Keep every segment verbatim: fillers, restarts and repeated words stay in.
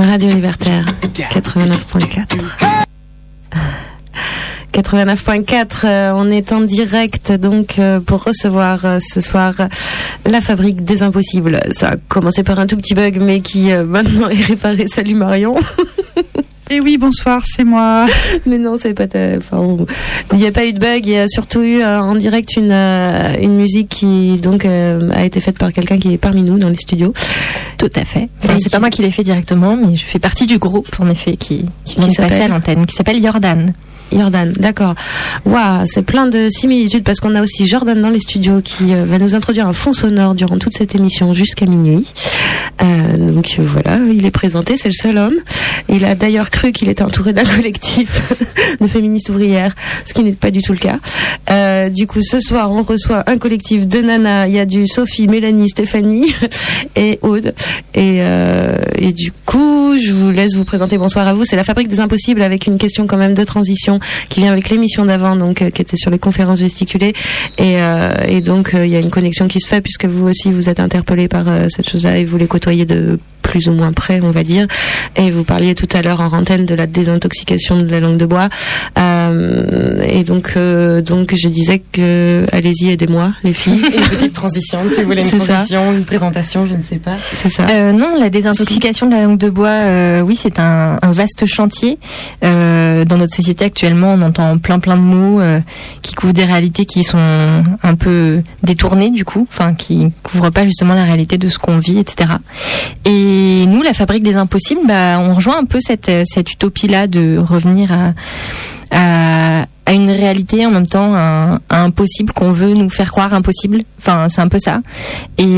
Radio Libertaire, quatre-vingt-neuf point quatre. quatre-vingt-neuf point quatre, euh, on est en direct donc euh, pour recevoir euh, ce soir la fabrique des impossibles. Ça a commencé par un tout petit bug mais qui euh, maintenant est réparé. Salut Marion. Et oui, bonsoir, c'est moi. Mais non, c'est pas ta... enfin, on... il n'y a pas eu de bug, il y a surtout eu euh, en direct une euh, une musique qui donc euh, a été faite par quelqu'un qui est parmi nous dans les studios. Tout à fait. Enfin, c'est qui... pas moi qui l'ai fait directement, mais je fais partie du groupe en effet qui qui, qui vient de passer à l'antenne, qui s'appelle Jordan. Jordan, d'accord. Waouh, c'est plein de similitudes parce qu'on a aussi Jordan dans les studios qui euh, va nous introduire un fond sonore durant toute cette émission jusqu'à minuit. Euh, donc euh, voilà, il est présenté, c'est le seul homme. Il a d'ailleurs cru qu'il était entouré d'un collectif de féministes ouvrières, ce qui n'est pas du tout le cas. Euh, du coup, ce soir, on reçoit un collectif de nanas. Il y a du Sophie, Mélanie, Stéphanie et Aude. Et, euh, et du coup, je vous laisse vous présenter. Bonsoir à vous. C'est la Fabrique des Impossibles avec une question quand même de transition qui vient avec l'émission d'avant, donc euh, qui était sur les conférences gesticulées, et, euh, et donc il euh, y a une connexion qui se fait puisque vous aussi vous êtes interpellés par euh, cette chose-là et vous les côtoyez de plus ou moins près, on va dire. Et vous parliez tout à l'heure en antenne de la désintoxication de la langue de bois. Euh, et donc, euh, donc je disais que allez-y, aidez-moi, les filles. Une petite transition. Tu voulais une c'est transition, ça. Une présentation, je ne sais pas. C'est ça. Euh, non, la désintoxication si. de la langue de bois, euh, oui, c'est un, un vaste chantier. Euh, dans notre société actuellement, on entend plein plein de mots euh, qui couvrent des réalités qui sont un peu détournées du coup, enfin qui couvrent pas justement la réalité de ce qu'on vit, et cetera. Et Et nous, la Fabrique des Impossibles, bah, on rejoint un peu cette, cette utopie-là de revenir à, à, à une réalité en même temps, à, à un possible qu'on veut nous faire croire impossible. Enfin, c'est un peu ça. Et,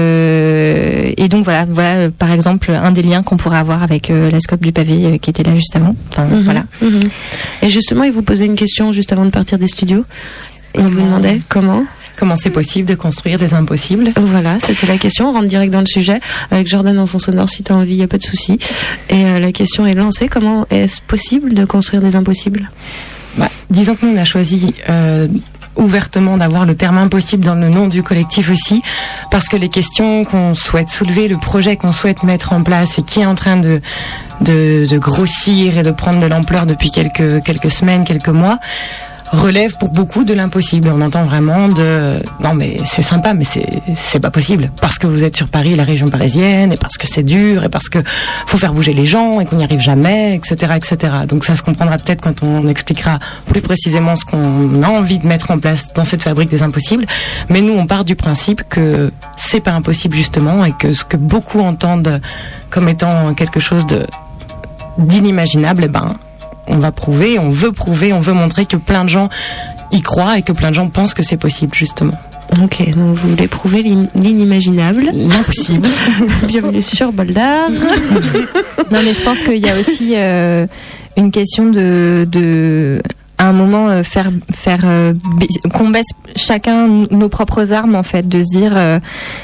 euh, et donc voilà, voilà, par exemple, un des liens qu'on pourrait avoir avec euh, la Scope du Pavé euh, qui était là juste avant. Enfin, mmh, voilà. Mmh. Et justement, il vous posait une question juste avant de partir des studios. Et il vous demandait comment Comment c'est possible de construire des impossibles? Voilà, c'était la question. On rentre direct dans le sujet. Avec Jordan en fond sonore, si tu as envie, il n'y a pas de souci. Et euh, la question est lancée. Comment est-ce possible de construire des impossibles? Bah, disons que nous, on a choisi euh, ouvertement d'avoir le terme impossible dans le nom du collectif aussi, parce que les questions qu'on souhaite soulever, le projet qu'on souhaite mettre en place et qui est en train de, de, de grossir et de prendre de l'ampleur depuis quelques, quelques semaines, quelques mois, relève pour beaucoup de l'impossible. On entend vraiment de non mais c'est sympa mais c'est c'est pas possible parce que vous êtes sur Paris, la région parisienne, et parce que c'est dur et parce que faut faire bouger les gens et qu'on n'y arrive jamais, et cetera, et cetera. Donc ça se comprendra peut-être quand on expliquera plus précisément ce qu'on a envie de mettre en place dans cette fabrique des impossibles. Mais nous on part du principe que c'est pas impossible justement et que ce que beaucoup entendent comme étant quelque chose de d'inimaginable, eh ben on va prouver, on veut prouver, on veut montrer que plein de gens y croient et que plein de gens pensent que c'est possible, justement. Ok, donc vous voulez prouver l'inimaginable. L'impossible. Bienvenue sur Boldar. Non, mais je pense qu'il y a aussi euh, une question de... de... à un moment euh, faire faire euh, ba- qu'on baisse chacun nos propres armes en fait, de se dire euh,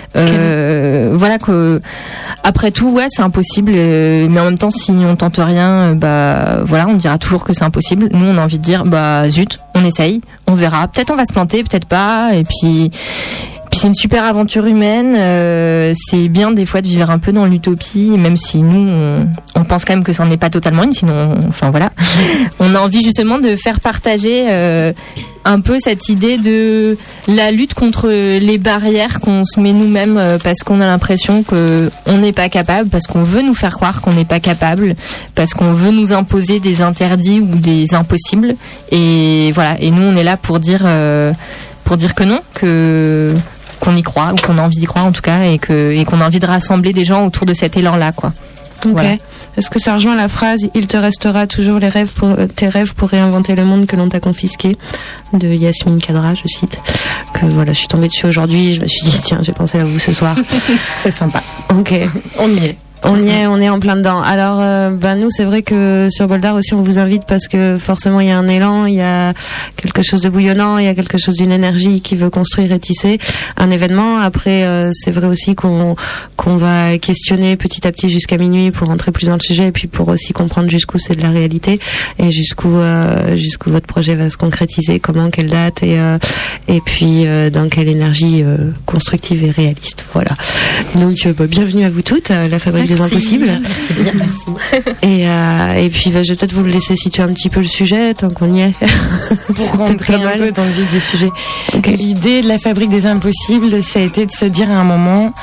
euh, voilà que après tout ouais c'est impossible, euh, mais en même temps si on tente rien euh, bah voilà on dira toujours que c'est impossible. Nous on a envie de dire bah zut on essaye, on verra, peut-être on va se planter, peut-être pas, et puis Puis c'est une super aventure humaine, euh, c'est bien des fois de vivre un peu dans l'utopie, même si nous on, on pense quand même que ça n'en est pas totalement une, sinon on, enfin voilà, on a envie justement de faire partager euh, un peu cette idée de la lutte contre les barrières qu'on se met nous-mêmes euh, parce qu'on a l'impression que on n'est pas capable, parce qu'on veut nous faire croire qu'on n'est pas capable, parce qu'on veut nous imposer des interdits ou des impossibles, et voilà, et nous on est là pour dire euh, pour dire que non, que qu'on y croit, ou qu'on a envie d'y croire en tout cas, et que et qu'on a envie de rassembler des gens autour de cet élan-là, quoi. Ok. Voilà. Est-ce que ça rejoint la phrase « Il te restera toujours les rêves pour, euh, tes rêves pour réinventer le monde que l'on t'a confisqué » de Yasmine Kadra, je cite. Que voilà, je suis tombée dessus aujourd'hui, je me suis dit tiens, j'ai pensé à vous ce soir. C'est sympa. Ok. On y est. On y est, on est en plein dedans. Alors, euh, ben nous, c'est vrai que sur Boldar aussi, on vous invite parce que forcément, il y a un élan, il y a quelque chose de bouillonnant, il y a quelque chose d'une énergie qui veut construire et tisser un événement. Après, euh, c'est vrai aussi qu'on qu'on va questionner petit à petit jusqu'à minuit pour rentrer plus dans le sujet, et puis pour aussi comprendre jusqu'où c'est de la réalité et jusqu'où euh, jusqu'où votre projet va se concrétiser, comment, quelle date, et euh, et puis euh, dans quelle énergie euh, constructive et réaliste. Voilà. Donc, euh, bah, bienvenue à vous toutes, à la Fabrique des Impossibles. C'est bien, merci. Et, euh, et puis, bah, je vais peut-être vous laisser situer un petit peu le sujet, tant qu'on y est. Pour rentrer un peu dans le vif du sujet. Okay. L'idée de la Fabrique des Impossibles, ça a été de se dire à un moment,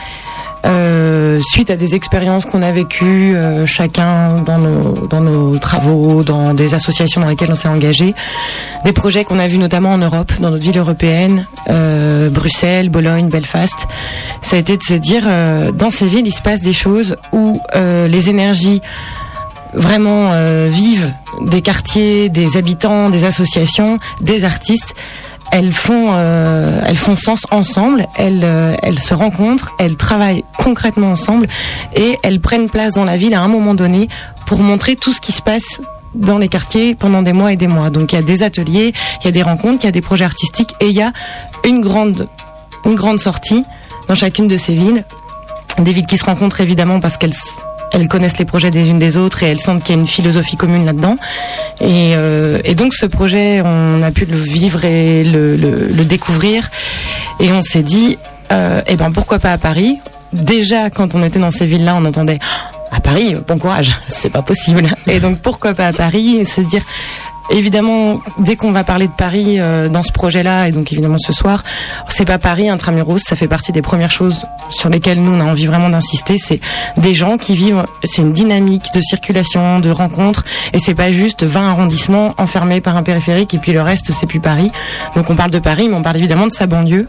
euh, suite à des expériences qu'on a vécues euh, chacun dans nos, dans nos travaux, dans des associations dans lesquelles on s'est engagé, des projets qu'on a vus notamment en Europe, dans notre ville européenne, euh, Bruxelles, Bologne, Belfast, ça a été de se dire, euh, dans ces villes, il se passe des choses où euh, les énergies vraiment euh, vives des quartiers, des habitants, des associations, des artistes, elles font, euh, elles font sens ensemble, elles, euh, elles se rencontrent, elles travaillent concrètement ensemble et elles prennent place dans la ville à un moment donné pour montrer tout ce qui se passe dans les quartiers pendant des mois et des mois. Donc il y a des ateliers, il y a des rencontres, il y a des projets artistiques et il y a une grande, une grande sortie dans chacune de ces villes. Des villes qui se rencontrent évidemment parce qu'elles elles connaissent les projets des unes des autres et elles sentent qu'il y a une philosophie commune là-dedans. Et, euh, et donc ce projet, on a pu le vivre et le, le, le découvrir. Et on s'est dit, euh, eh ben pourquoi pas à Paris ? Déjà, quand on était dans ces villes-là, on entendait à Paris, bon courage, c'est pas possible. Et donc pourquoi pas à Paris et se dire. Évidemment, dès qu'on va parler de Paris euh, dans ce projet-là, et donc évidemment ce soir, c'est pas Paris intramuros, ça fait partie des premières choses sur lesquelles nous on a envie vraiment d'insister. C'est des gens qui vivent, c'est une dynamique de circulation, de rencontres, et c'est pas juste vingt arrondissements enfermés par un périphérique et puis le reste c'est plus Paris. Donc on parle de Paris, mais on parle évidemment de sa banlieue.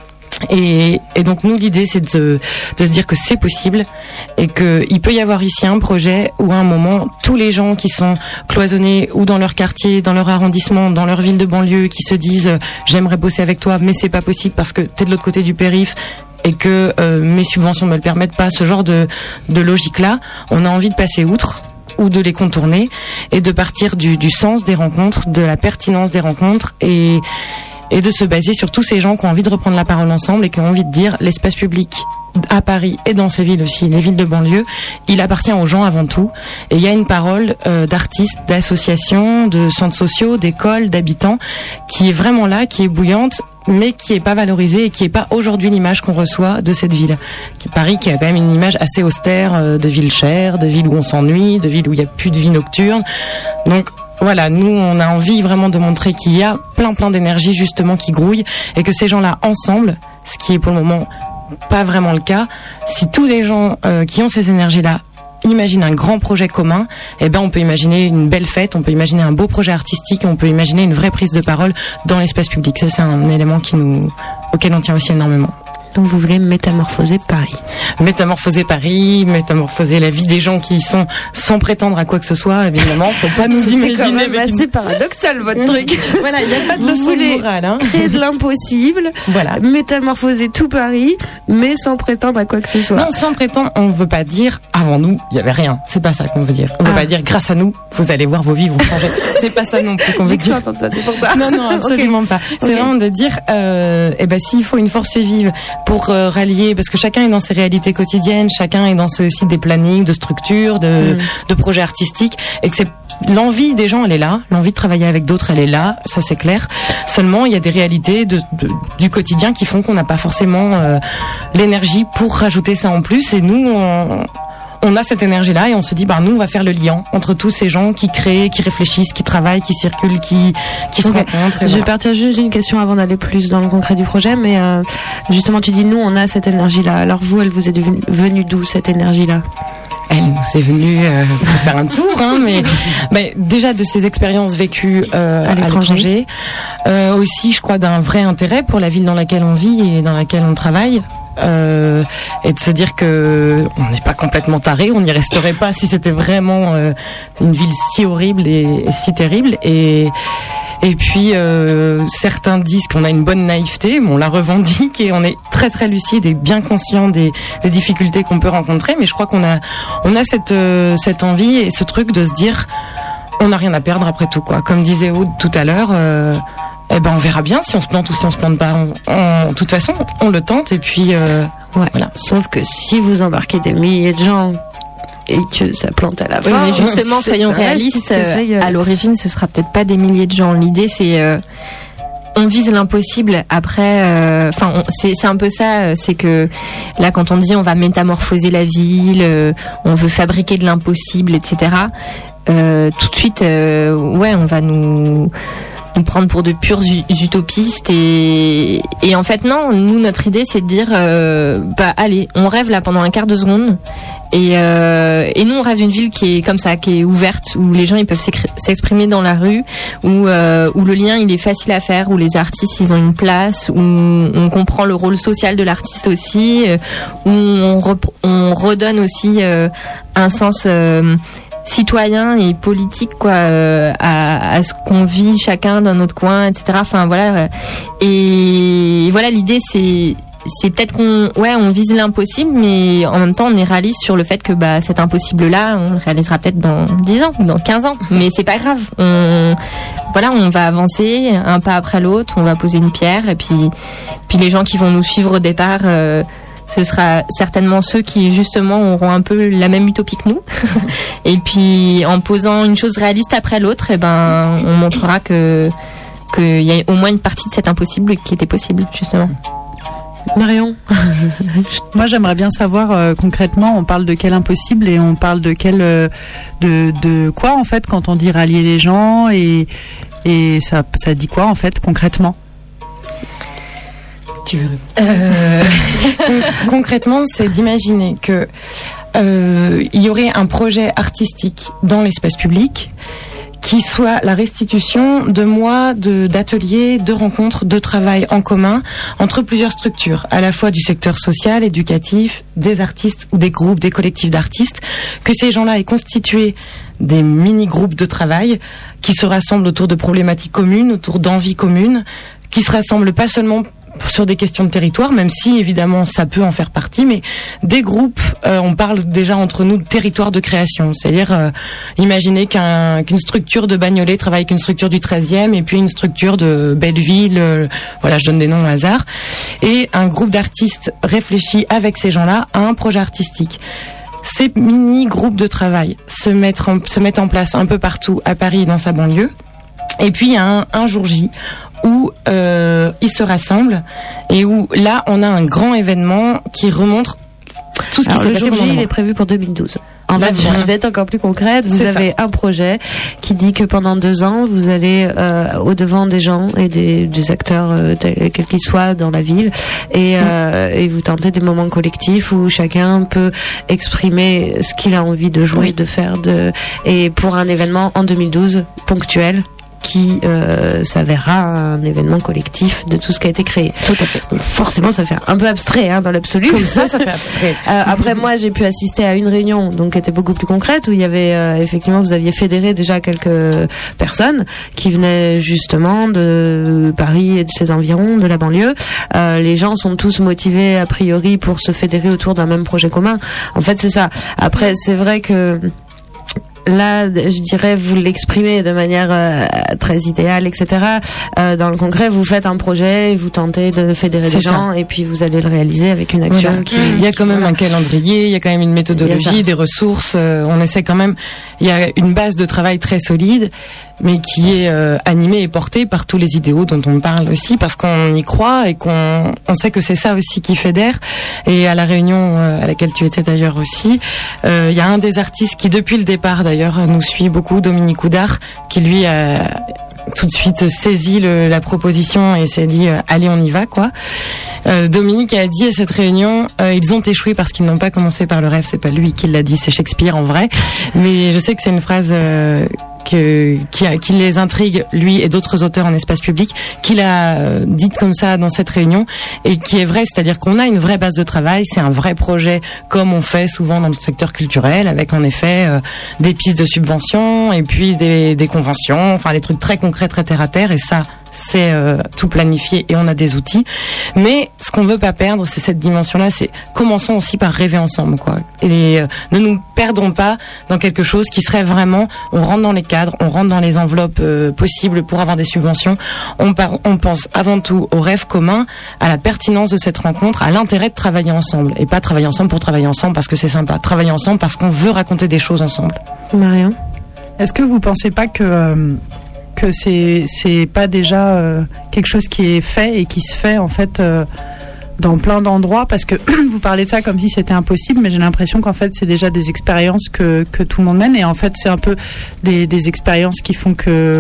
Et, et donc nous l'idée c'est de, de se dire que c'est possible et que il peut y avoir ici un projet où à un moment tous les gens qui sont cloisonnés ou dans leur quartier, dans leur arrondissement, dans leur ville de banlieue, qui se disent euh, j'aimerais bosser avec toi mais c'est pas possible parce que t'es de l'autre côté du périph' et que euh, mes subventions me le permettent pas, ce genre de, de logique là, on a envie de passer outre ou de les contourner et de partir du, du sens des rencontres, de la pertinence des rencontres et et de se baser sur tous ces gens qui ont envie de reprendre la parole ensemble et qui ont envie de dire l'espace public à Paris et dans ces villes aussi, les villes de banlieue, il appartient aux gens avant tout. Et il y a une parole euh, d'artistes, d'associations, de centres sociaux, d'écoles, d'habitants qui est vraiment là, qui est bouillante, mais qui est pas valorisée et qui est pas aujourd'hui l'image qu'on reçoit de cette ville. Paris qui a quand même une image assez austère euh, de ville chère, de ville où on s'ennuie, de ville où il y a plus de vie nocturne. Donc voilà, nous on a envie vraiment de montrer qu'il y a plein plein d'énergie justement qui grouille et que ces gens-là ensemble, ce qui est pour le moment pas vraiment le cas, si tous les gens euh, qui ont ces énergies-là imaginent un grand projet commun, eh ben on peut imaginer une belle fête, on peut imaginer un beau projet artistique, on peut imaginer une vraie prise de parole dans l'espace public. Ça c'est un élément qui nous, auquel on tient aussi énormément. Donc vous voulez métamorphoser Paris. Métamorphoser Paris, métamorphoser la vie des gens qui y sont sans prétendre à quoi que ce soit, évidemment. Faut pas nous imaginer. C'est quand même assez une... paradoxal votre truc. Voilà, il n'y a pas de leçon morale. Hein. Créer de l'impossible, voilà. Métamorphoser tout Paris, mais sans prétendre à quoi que ce soit. Non, sans prétendre, on ne veut pas dire avant nous, il n'y avait rien. C'est pas ça qu'on veut dire. On ne ah. veut pas dire grâce à nous, vous allez voir vos vies vont changer. C'est pas ça non plus qu'on veut dire. Ça, c'est pour ça. Non, non, absolument okay. pas. C'est okay. vraiment de dire, euh, eh ben s'il faut une force vive pour euh, rallier, parce que chacun est dans ses réalités quotidiennes, chacun est dans ce, aussi des plannings, de structures, de, mmh. de projets artistiques, et que c'est l'envie des gens, elle est là, l'envie de travailler avec d'autres, elle est là, ça c'est clair. Seulement, il y a des réalités de, de, du quotidien qui font qu'on n'a pas forcément euh, l'énergie pour rajouter ça en plus, et nous, on, on a cette énergie-là et on se dit, bah nous, on va faire le lien entre tous ces gens qui créent, qui réfléchissent, qui travaillent, qui circulent, qui, qui se okay. rencontrent. Je voilà. vais partir juste d'une question avant d'aller plus dans le concret du projet, mais euh, justement, tu dis, nous, on a cette énergie-là. Alors vous, elle vous est venue d'où, cette énergie-là ? Elle nous est venue euh, faire un tour, hein, mais, mais déjà de ces expériences vécues euh, à l'étranger, euh, aussi, je crois, d'un vrai intérêt pour la ville dans laquelle on vit et dans laquelle on travaille. Euh, et de se dire que on n'est pas complètement taré, on n'y resterait pas si c'était vraiment euh, une ville si horrible et, et si terrible. Et et puis euh, certains disent qu'on a une bonne naïveté, mais on la revendique et on est très très lucide et bien conscient des, des difficultés qu'on peut rencontrer. Mais je crois qu'on a on a cette euh, cette envie et ce truc de se dire on n'a rien à perdre après tout, quoi. Comme disait Aude tout à l'heure. Euh, Eh ben on verra bien si on se plante ou si on se plante pas. On, on, de toute façon, on le tente et puis euh, ouais. Voilà. Sauf que si vous embarquez des milliers de gens et que ça plante à la fin, oui, mais justement, soyons réalistes. Euh, à l'origine, ce sera peut-être pas des milliers de gens. L'idée, c'est euh, on vise l'impossible. Après, enfin, euh, c'est c'est un peu ça. C'est que là, quand on dit on va métamorphoser la ville, euh, on veut fabriquer de l'impossible, et cetera. Euh, tout de suite, euh, ouais, on va nous nous prendre pour de purs utopistes et et en fait non. Nous, notre idée, c'est de dire, euh, bah allez, on rêve là pendant un quart de seconde. Et, euh, et nous, on rêve d'une ville qui est comme ça, qui est ouverte, où les gens ils peuvent s'exprimer dans la rue, où, euh, où le lien il est facile à faire, où les artistes ils ont une place, où on comprend le rôle social de l'artiste aussi, où on, rep- on redonne aussi euh, un sens euh, citoyen et politique quoi euh, à, à ce qu'on vit chacun dans notre coin, et cetera. Enfin voilà. Et voilà, l'idée c'est c'est peut-être qu'on ouais on vise l'impossible, mais en même temps on est réaliste sur le fait que bah cet impossible là on le réalisera peut-être dans dix ans ou dans quinze ans, mais c'est pas grave, on voilà on va avancer un pas après l'autre, on va poser une pierre et puis puis les gens qui vont nous suivre au départ euh, ce sera certainement ceux qui justement auront un peu la même utopie que nous et puis en posant une chose réaliste après l'autre, et ben on montrera que qu'il y a au moins une partie de cet impossible qui était possible justement. Marion. Moi, j'aimerais bien savoir euh, concrètement, on parle de quel impossible et on parle de quel euh, de de quoi en fait quand on dit rallier les gens et et ça ça dit quoi en fait concrètement? Tu veux euh, concrètement, c'est d'imaginer que euh, il y aurait un projet artistique dans l'espace public qui soit la restitution de mois de, d'ateliers, de rencontres, de travail en commun entre plusieurs structures, à la fois du secteur social, éducatif, des artistes ou des groupes, des collectifs d'artistes, que ces gens-là aient constitué des mini-groupes de travail qui se rassemblent autour de problématiques communes, autour d'envies communes, qui se rassemblent pas seulement sur des questions de territoire, même si évidemment ça peut en faire partie, mais des groupes, euh, on parle déjà entre nous de territoire de création, c'est-à-dire euh, imaginez qu'un, qu'une structure de Bagnolet travaille avec une structure du treizième et puis une structure de Belleville, euh, voilà, je donne des noms au hasard, et un groupe d'artistes réfléchit avec ces gens-là à un projet artistique. Ces mini-groupes de travail se mettent en, se mettent en place un peu partout à Paris et dans sa banlieue, et puis il y a un, un jour J où euh, ils se rassemblent et où là on a un grand événement qui remonte tout ce qui Alors, s'est le passé jour pendant J, le il mois. est prévu pour deux mille douze. En Là, fait, bien. je vais être encore plus concrète. Vous C'est avez ça. un projet qui dit que pendant deux ans, vous allez euh, au devant des gens et des, des acteurs, euh, tels, quels qu'ils soient, dans la ville, et, euh, et vous tentez des moments collectifs où chacun peut exprimer ce qu'il a envie de jouer, Oui. de faire, de et pour un événement en deux mille douze ponctuel, qui euh, s'avérera un événement collectif de tout ce qui a été créé. Tout à fait. Donc forcément, ça fait un peu abstrait hein, dans l'absolu. Comme ça, ça fait abstrait. Euh, après, moi, j'ai pu assister à une réunion, donc qui était beaucoup plus concrète, où il y avait euh, effectivement, vous aviez fédéré déjà quelques personnes qui venaient justement de Paris et de ses environs, de la banlieue. Euh, les gens sont tous motivés a priori pour se fédérer autour d'un même projet commun. En fait, c'est ça. Après, c'est vrai que là, je dirais, vous l'exprimez de manière euh, très idéale, et cetera. Euh, dans le concret, vous faites un projet, vous tentez de fédérer C'est des gens, ça. et puis vous allez le réaliser avec une action Voilà. qui... Il y a quand même un calendrier, il y a quand même une Il y a ça. méthodologie, des ressources. euh, on essaie quand même. Il y a une base de travail très solide, mais qui est euh, animée et portée par tous les idéaux dont on parle aussi, parce qu'on y croit et qu'on on sait que c'est ça aussi qui fédère. Et à la réunion euh, à laquelle tu étais d'ailleurs aussi, euh, il y a un des artistes qui depuis le départ d'ailleurs nous suit beaucoup, Dominique Houdard, qui lui a tout de suite saisi le, la proposition et s'est dit euh, allez on y va quoi. Euh, Dominique a dit à cette réunion euh, ils ont échoué parce qu'ils n'ont pas commencé par le rêve. C'est pas lui qui l'a dit, c'est Shakespeare en vrai, mais je sais que c'est une phrase euh, que, qui, a, qui les intrigue, lui et d'autres auteurs en espace public, qu'il a euh, dite comme ça dans cette réunion et qui est vrai, c'est-à-dire qu'on a une vraie base de travail, c'est un vrai projet comme on fait souvent dans le secteur culturel, avec en effet euh, des pistes de subventions et puis des, des conventions, enfin des trucs très concrets, très terre à terre, et ça c'est euh, tout planifié et on a des outils. Mais ce qu'on veut pas perdre, c'est cette dimension-là. C'est commençons aussi par rêver ensemble, quoi. Et euh, ne nous perdons pas dans quelque chose qui serait vraiment. On rentre dans les cadres, on rentre dans les enveloppes euh, possibles pour avoir des subventions. On, par, on pense avant tout au rêve commun, à la pertinence de cette rencontre, à l'intérêt de travailler ensemble et pas travailler ensemble pour travailler ensemble parce que c'est sympa. Travailler ensemble parce qu'on veut raconter des choses ensemble. Marion. Est-ce que vous pensez pas que euh, que c'est c'est pas déjà euh, quelque chose qui est fait et qui se fait en fait euh, dans plein d'endroits, parce que vous parlez de ça comme si c'était impossible, mais j'ai l'impression qu'en fait c'est déjà des expériences que que tout le monde mène, et en fait c'est un peu des des expériences qui font que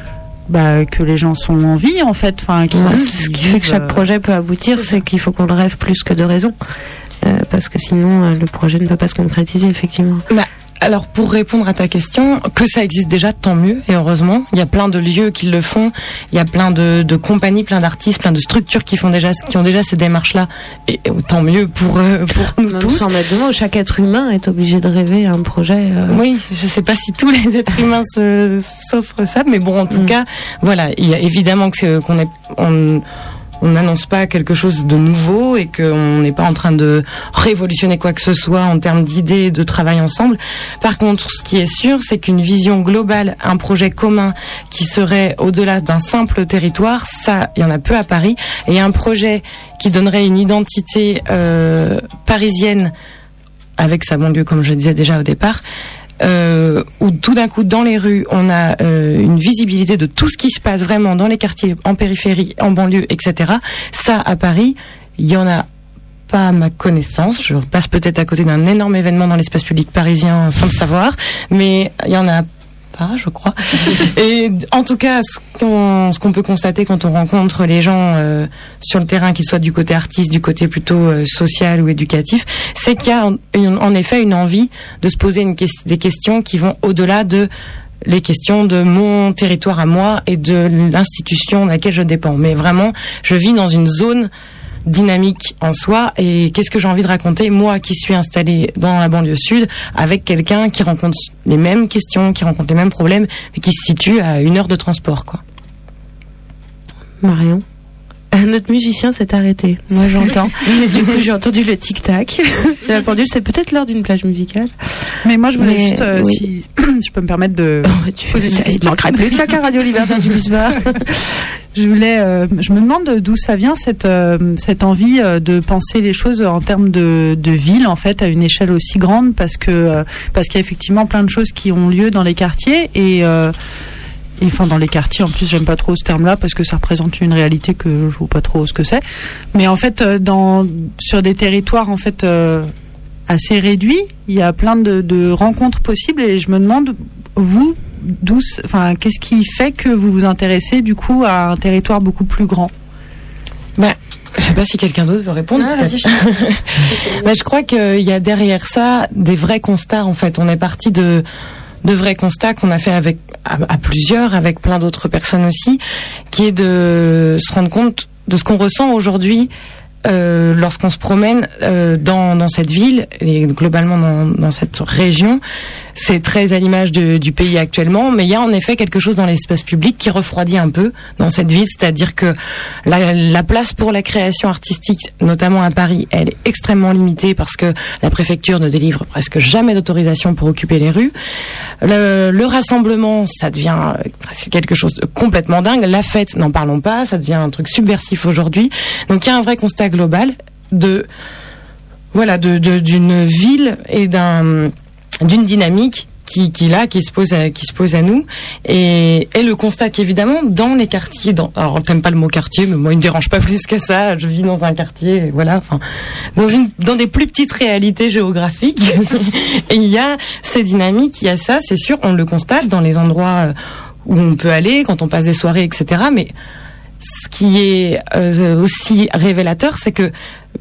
bah que les gens sont en vie en fait, enfin qui, ouais, qui ce qui fait que chaque euh... projet peut aboutir, c'est qu'il faut qu'on le rêve plus que de raison, euh, parce que sinon euh, le projet ne peut pas se concrétiser effectivement. Bah. Alors, pour répondre à ta question, que ça existe déjà, tant mieux, et heureusement. Il y a plein de lieux qui le font, il y a plein de, de compagnies, plein d'artistes, plein de structures qui font déjà, qui ont déjà ces démarches-là, et, et tant mieux pour, euh, pour nous Même tous. sans mettre de mots, chaque être humain est obligé de rêver un projet. Euh... Oui, je sais pas si tous les êtres humains se, s'offrent ça, mais bon, en tout mm. cas, voilà, il y a évidemment que c'est, qu'on est, on, on n'annonce pas quelque chose de nouveau et qu'on n'est pas en train de révolutionner quoi que ce soit en termes d'idées, de travail ensemble. Par contre, ce qui est sûr, c'est qu'une vision globale, un projet commun qui serait au-delà d'un simple territoire, ça, il y en a peu à Paris. Et un projet qui donnerait une identité euh, parisienne avec sa banlieue, comme je le disais déjà au départ, Euh, où tout d'un coup dans les rues on a euh, une visibilité de tout ce qui se passe vraiment dans les quartiers, en périphérie, en banlieue, et cetera. Ça, à Paris, il y en a pas à ma connaissance. Je passe peut-être à côté d'un énorme événement dans l'espace public parisien sans le savoir, mais il y en a pas, je crois. Et en tout cas, ce qu'on, ce qu'on peut constater quand on rencontre les gens euh, sur le terrain, qu'ils soient du côté artiste, du côté plutôt euh, social ou éducatif, c'est qu'il y a en, en effet une envie de se poser une que- des questions qui vont au-delà de les questions de mon territoire à moi et de l'institution de laquelle je dépends. Mais vraiment, je vis dans une zone dynamique en soi, et qu'est-ce que j'ai envie de raconter, moi qui suis installée dans la banlieue sud, avec quelqu'un qui rencontre les mêmes questions, qui rencontre les mêmes problèmes, mais qui se situe à une heure de transport, quoi. Marion, notre musicien s'est arrêté. Moi, j'entends. Du coup, j'ai entendu le tic-tac de la pendule. C'est peut-être l'heure d'une plage musicale. Mais moi, je voulais Mais, juste, euh, oui. si je peux me permettre de Oh, tu, poser une ça, il question. manquerait plus que ça qu'à Radio Liberté du Bisbar. Je voulais, euh, je me demande d'où ça vient cette euh, cette envie euh, de penser les choses en termes de de ville, en fait, à une échelle aussi grande, parce que euh, parce qu'il y a effectivement plein de choses qui ont lieu dans les quartiers, et euh, et enfin dans les quartiers, en plus j'aime pas trop ce terme-là parce que ça représente une réalité que je vois pas trop ce que c'est, mais en fait euh, dans sur des territoires en fait euh, assez réduits, il y a plein de, de rencontres possibles, et je me demande, vous, d'où, enfin, qu'est-ce qui fait que vous vous intéressez du coup à un territoire beaucoup plus grand? Bah, je sais pas si quelqu'un d'autre veut répondre. Ah, vas-y, je... bah, je crois qu'il y a derrière ça des vrais constats, en fait. On est parti de de vrais constats qu'on a fait avec à, à plusieurs, avec plein d'autres personnes aussi, qui est de se rendre compte de ce qu'on ressent aujourd'hui euh, lorsqu'on se promène euh, dans dans cette ville et globalement dans dans cette région. C'est très à l'image de, du pays actuellement, mais il y a en effet quelque chose dans l'espace public qui refroidit un peu dans cette ville, c'est-à-dire que la, la place pour la création artistique, notamment à Paris, elle est extrêmement limitée parce que la préfecture ne délivre presque jamais d'autorisation pour occuper les rues. Le, le rassemblement, ça devient presque quelque chose de complètement dingue. La fête, n'en parlons pas, ça devient un truc subversif aujourd'hui. Donc il y a un vrai constat global de voilà de, de d'une ville et d'un d'une dynamique qui qui là qui se pose à, qui se pose à nous, et et le constat qu'évidemment dans les quartiers, dans alors t'aimes pas le mot quartier, mais moi il me dérange pas plus que ça, je vis dans un quartier, voilà, enfin dans une dans des plus petites réalités géographiques et il y a ces dynamiques, il y a ça, c'est sûr, on le constate dans les endroits où on peut aller quand on passe des soirées, etc. Mais ce qui est euh, aussi révélateur, c'est que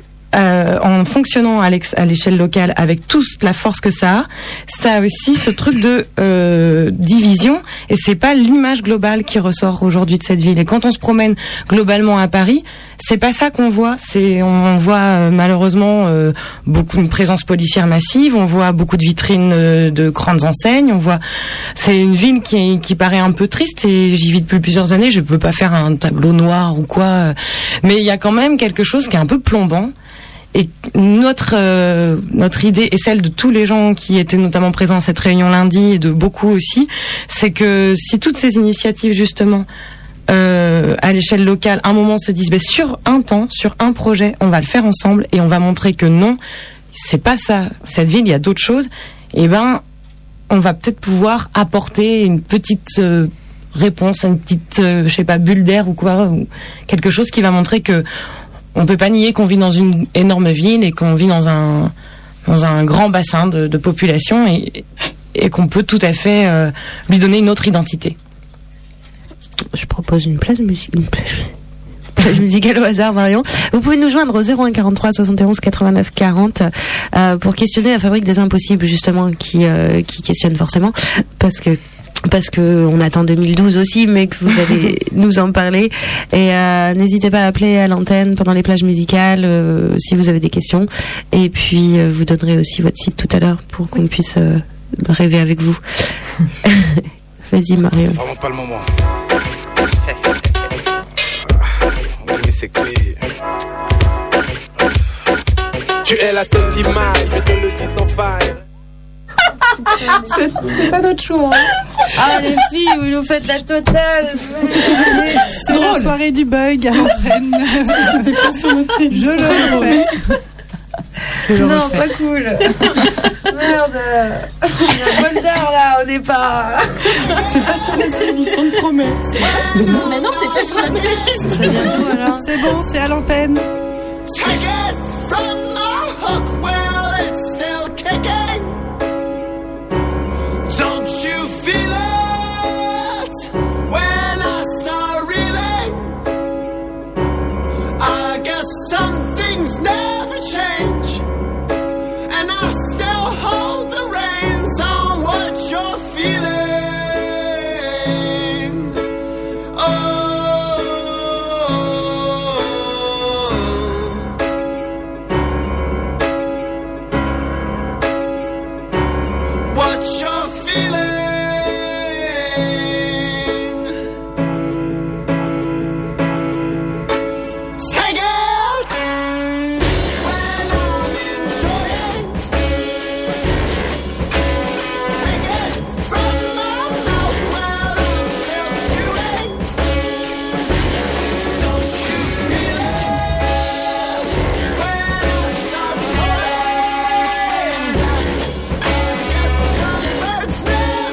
Euh, en fonctionnant à, à l'échelle locale avec toute la force que ça a, ça a aussi ce truc de euh, division, et c'est pas l'image globale qui ressort aujourd'hui de cette ville. Et quand on se promène globalement à Paris, c'est pas ça qu'on voit. C'est on voit euh, malheureusement euh, beaucoup de présence policière massive, on voit beaucoup de vitrines euh, de grandes enseignes, on voit. C'est une ville qui qui paraît un peu triste, et j'y vis depuis plusieurs années. Je veux pas faire un tableau noir ou quoi, mais il y a quand même quelque chose qui est un peu plombant. Et notre euh, notre idée, et celle de tous les gens qui étaient notamment présents à cette réunion lundi, et de beaucoup aussi, c'est que si toutes ces initiatives justement euh, à l'échelle locale, à un moment se disent, ben, sur un temps, sur un projet, on va le faire ensemble et on va montrer que non, c'est pas ça. Cette ville, il y a d'autres choses. Et ben, on va peut-être pouvoir apporter une petite euh, réponse, une petite, euh, je sais pas, bulle d'air ou quoi, ou quelque chose qui va montrer que on peut pas nier qu'on vit dans une énorme ville et qu'on vit dans un dans un grand bassin de, de population et, et qu'on peut tout à fait euh, lui donner une autre identité. Je propose une plage musicale. Une plage... plage musicale au hasard, Marion. Vous pouvez nous joindre au zéro un quarante-trois soixante et onze quatre-vingt-neuf quarante euh, pour questionner la fabrique des impossibles, justement, qui euh, qui questionne forcément, parce que parce que on attend deux mille douze aussi, mais que vous allez nous en parler. Et euh, n'hésitez pas à appeler à l'antenne pendant les plages musicales euh, si vous avez des questions. Et puis euh, vous donnerez aussi votre site tout à l'heure pour qu'on puisse euh, rêver avec vous. Vas-y, Marion. C'est vraiment pas le moment. Oui, c'est que... Tu es la seule qui m'aille, je te le dis sans faille. C'est, c'est pas notre choix. Hein. Ah, les filles, vous nous faites la totale. C'est la soirée du bug à l'antenne. C'était pas sur notre Je le refais. Je le non, refais. pas cool. Merde. Il y a un bol d'air là, on n'est pas. C'est pas sur les émissions de promesses. Mais non, c'est pas sur la playlist. C'est bientôt, alors. C'est bon, c'est à l'antenne. Take it from the hook while it's still kicking. Don't you feel it when I start reeling? I guess some things never change, and I still hold the reins on what you're feeling. Oh, what you're feeling. Take it when I'm enjoying. Take it from my mouth while I'm still chewing. Don't you feel it when I start pouring? I guess some birds never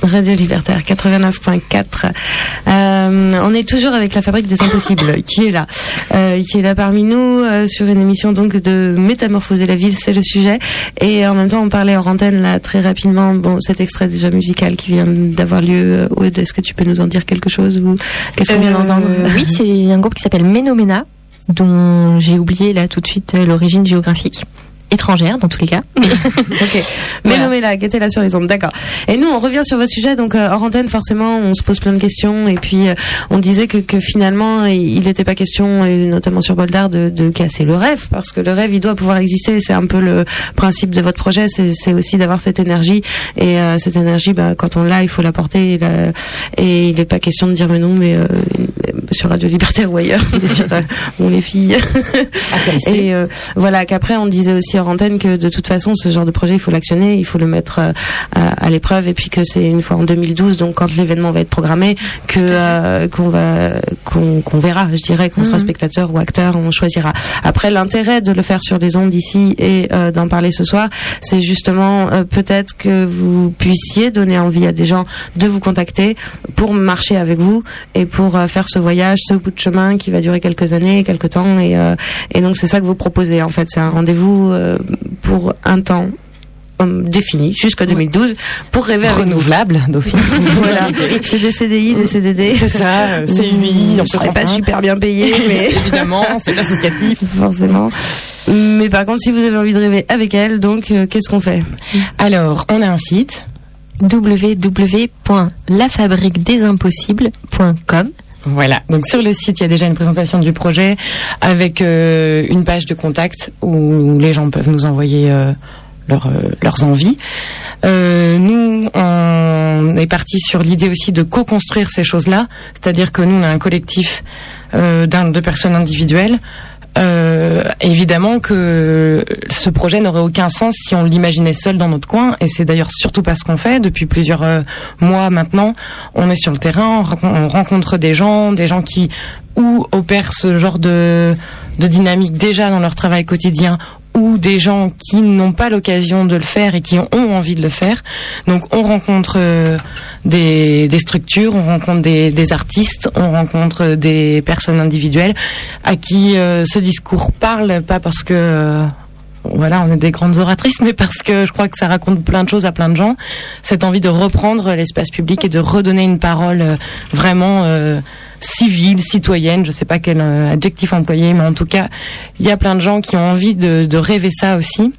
Radio Libertaire quatre-vingt-neuf point quatre. Euh, on est toujours avec la Fabrique des Impossibles qui est là, euh, qui est là parmi nous euh, sur une émission donc de métamorphoser la ville, c'est le sujet. Et en même temps, on parlait hors antenne là très rapidement. Bon, cet extrait déjà musical qui vient d'avoir lieu. Aude, est-ce que tu peux nous en dire quelque chose ou qu'est-ce qu'on vient d'entendre? euh, Oui, c'est un groupe qui s'appelle Ménomena, dont j'ai oublié là tout de suite l'origine géographique. Étrangère dans tous les cas. Ok. Mais non, mais là, qui était là sur les ondes, d'accord. Et nous, on revient sur votre sujet. Donc, euh, hors antenne, forcément, on se pose plein de questions. Et puis, euh, on disait que, que finalement, il n'était pas question, et notamment sur Boldar, de, de casser le rêve, parce que le rêve, il doit pouvoir exister. C'est un peu le principe de votre projet. C'est, c'est aussi d'avoir cette énergie. Et euh, cette énergie, bah, quand on l'a, il faut la porter. Et, la... et il n'est pas question de dire mais non, mais euh, sur Radio Libertaire ou ailleurs, de dire euh, bon les filles. Et euh, voilà, qu'après, on disait aussi hors antenne que de toute façon ce genre de projet il faut l'actionner, il faut le mettre euh, à, à l'épreuve, et puis que c'est une fois en deux mille douze, donc quand l'événement va être programmé, que euh, qu'on va qu'on, qu'on verra, je dirais qu'on mm-hmm. sera spectateur ou acteur, on choisira. Après, l'intérêt de le faire sur les ondes ici et euh, d'en parler ce soir, c'est justement euh, peut-être que vous puissiez donner envie à des gens de vous contacter pour marcher avec vous et pour euh, faire ce voyage, ce bout de chemin qui va durer quelques années, quelques temps, et euh, et donc c'est ça que vous proposez en fait, c'est un rendez-vous euh, pour un temps um, défini jusqu'à deux mille douze pour rêver renouvelable d'office. Voilà, c'est des C D I, des C D D. C'est ça, C U I, on ne serait pas super bien payé, mais évidemment, c'est associatif, forcément. Mais par contre, si vous avez envie de rêver avec elle, donc euh, qu'est-ce qu'on fait? Alors, on a un site w w w point la fabrique des impossibles point com. Voilà, donc sur le site, il y a déjà une présentation du projet avec euh, une page de contact où les gens peuvent nous envoyer euh, leur, euh, leurs envies. Euh, nous, on est parti sur l'idée aussi de co-construire ces choses-là, c'est-à-dire que nous, on a un collectif euh, d'un, de personnes individuelles. Euh, évidemment que ce projet n'aurait aucun sens si on l'imaginait seul dans notre coin, et c'est d'ailleurs surtout pas ce qu'on fait depuis plusieurs euh, mois maintenant. On est sur le terrain, on rencontre des gens, des gens qui ou opèrent ce genre de, de dynamique déjà dans leur travail quotidien, ou des gens qui n'ont pas l'occasion de le faire et qui ont envie de le faire. Donc on rencontre euh, des, des structures, on rencontre des, des artistes, on rencontre des personnes individuelles à qui euh, ce discours parle, pas parce que euh, voilà, on est des grandes oratrices, mais parce que je crois que ça raconte plein de choses à plein de gens. Cette envie de reprendre l'espace public et de redonner une parole euh, vraiment euh, civile, citoyenne, je sais pas quel euh, adjectif employer, mais en tout cas, il y a plein de gens qui ont envie de, de rêver ça aussi.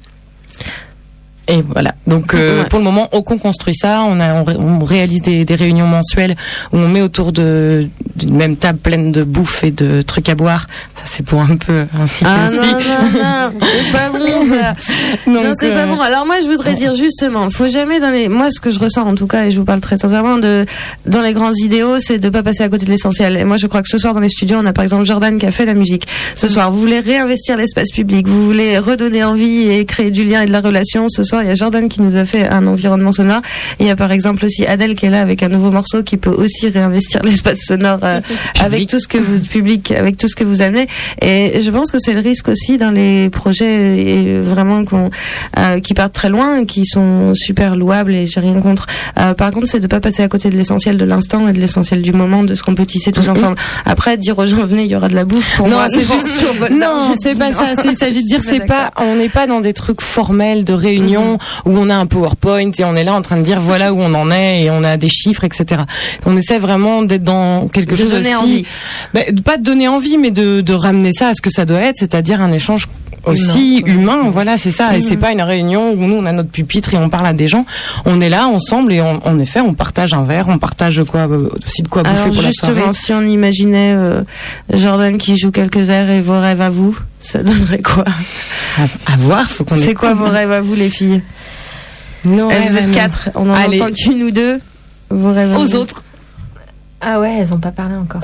Et voilà. Donc euh, ouais. Pour le moment, on construit ça. On a, on, ré, on réalise des, des réunions mensuelles où on met autour de d'une même table pleine de bouffe et de trucs à boire. Ça, c'est pour un peu inciter ah, aussi. Non, non, non, c'est pas bon ça. Donc, non, c'est euh... pas bon. Alors moi, je voudrais dire justement, faut jamais dans les. Moi, ce que je ressens en tout cas, et je vous parle très sincèrement, de dans les grands idéaux, c'est de pas passer à côté de l'essentiel. Et moi, je crois que ce soir dans les studios, on a par exemple Jordan qui a fait la musique. Ce soir, vous voulez réinvestir l'espace public, vous voulez redonner envie et créer du lien et de la relation. Ce soir, il y a Jordan qui nous a fait un environnement sonore. Il y a par exemple aussi Adèle qui est là avec un nouveau morceau qui peut aussi réinvestir l'espace sonore euh, avec tout ce que vous public, avec tout ce que vous amenez. Et je pense que c'est le risque aussi dans les projets et vraiment qu'on, euh, qui partent très loin, qui sont super louables et j'ai rien contre. Euh, par contre, c'est de pas passer à côté de l'essentiel de l'instant et de l'essentiel du moment, de ce qu'on peut tisser tous mm-hmm. ensemble. Après, dire aux gens venez, il y aura de la bouffe. Pour non, moi, c'est juste sur votre non, c'est pas non. ça. Il s'agit de dire c'est pas, on n'est pas dans des trucs formels de réunion mm-hmm. où on a un PowerPoint et on est là en train de dire voilà où on en est et on a des chiffres, et cetera. On essaie vraiment d'être dans quelque de chose donner aussi, envie. Bah, pas de donner envie, mais de, de ramener ça à ce que ça doit être, c'est-à-dire un échange aussi non, humain. Ouais. Voilà, c'est ça. Mmh. Et c'est pas une réunion où nous on a notre pupitre et on parle à des gens. On est là ensemble et on, en effet on partage un verre, on partage quoi, aussi de quoi bouffer Alors, pour la soirée. Justement, si on imaginait euh, Jordan qui joue quelques airs et vos rêves à vous, ça donnerait quoi? À, à voir, faut qu'on. C'est quoi vos rêves à vous, les filles? Non, elles, vous êtes quatre, on en Allez. entend qu'une ou deux. Vos rêves aux autres. Ah ouais, elles ont pas parlé encore.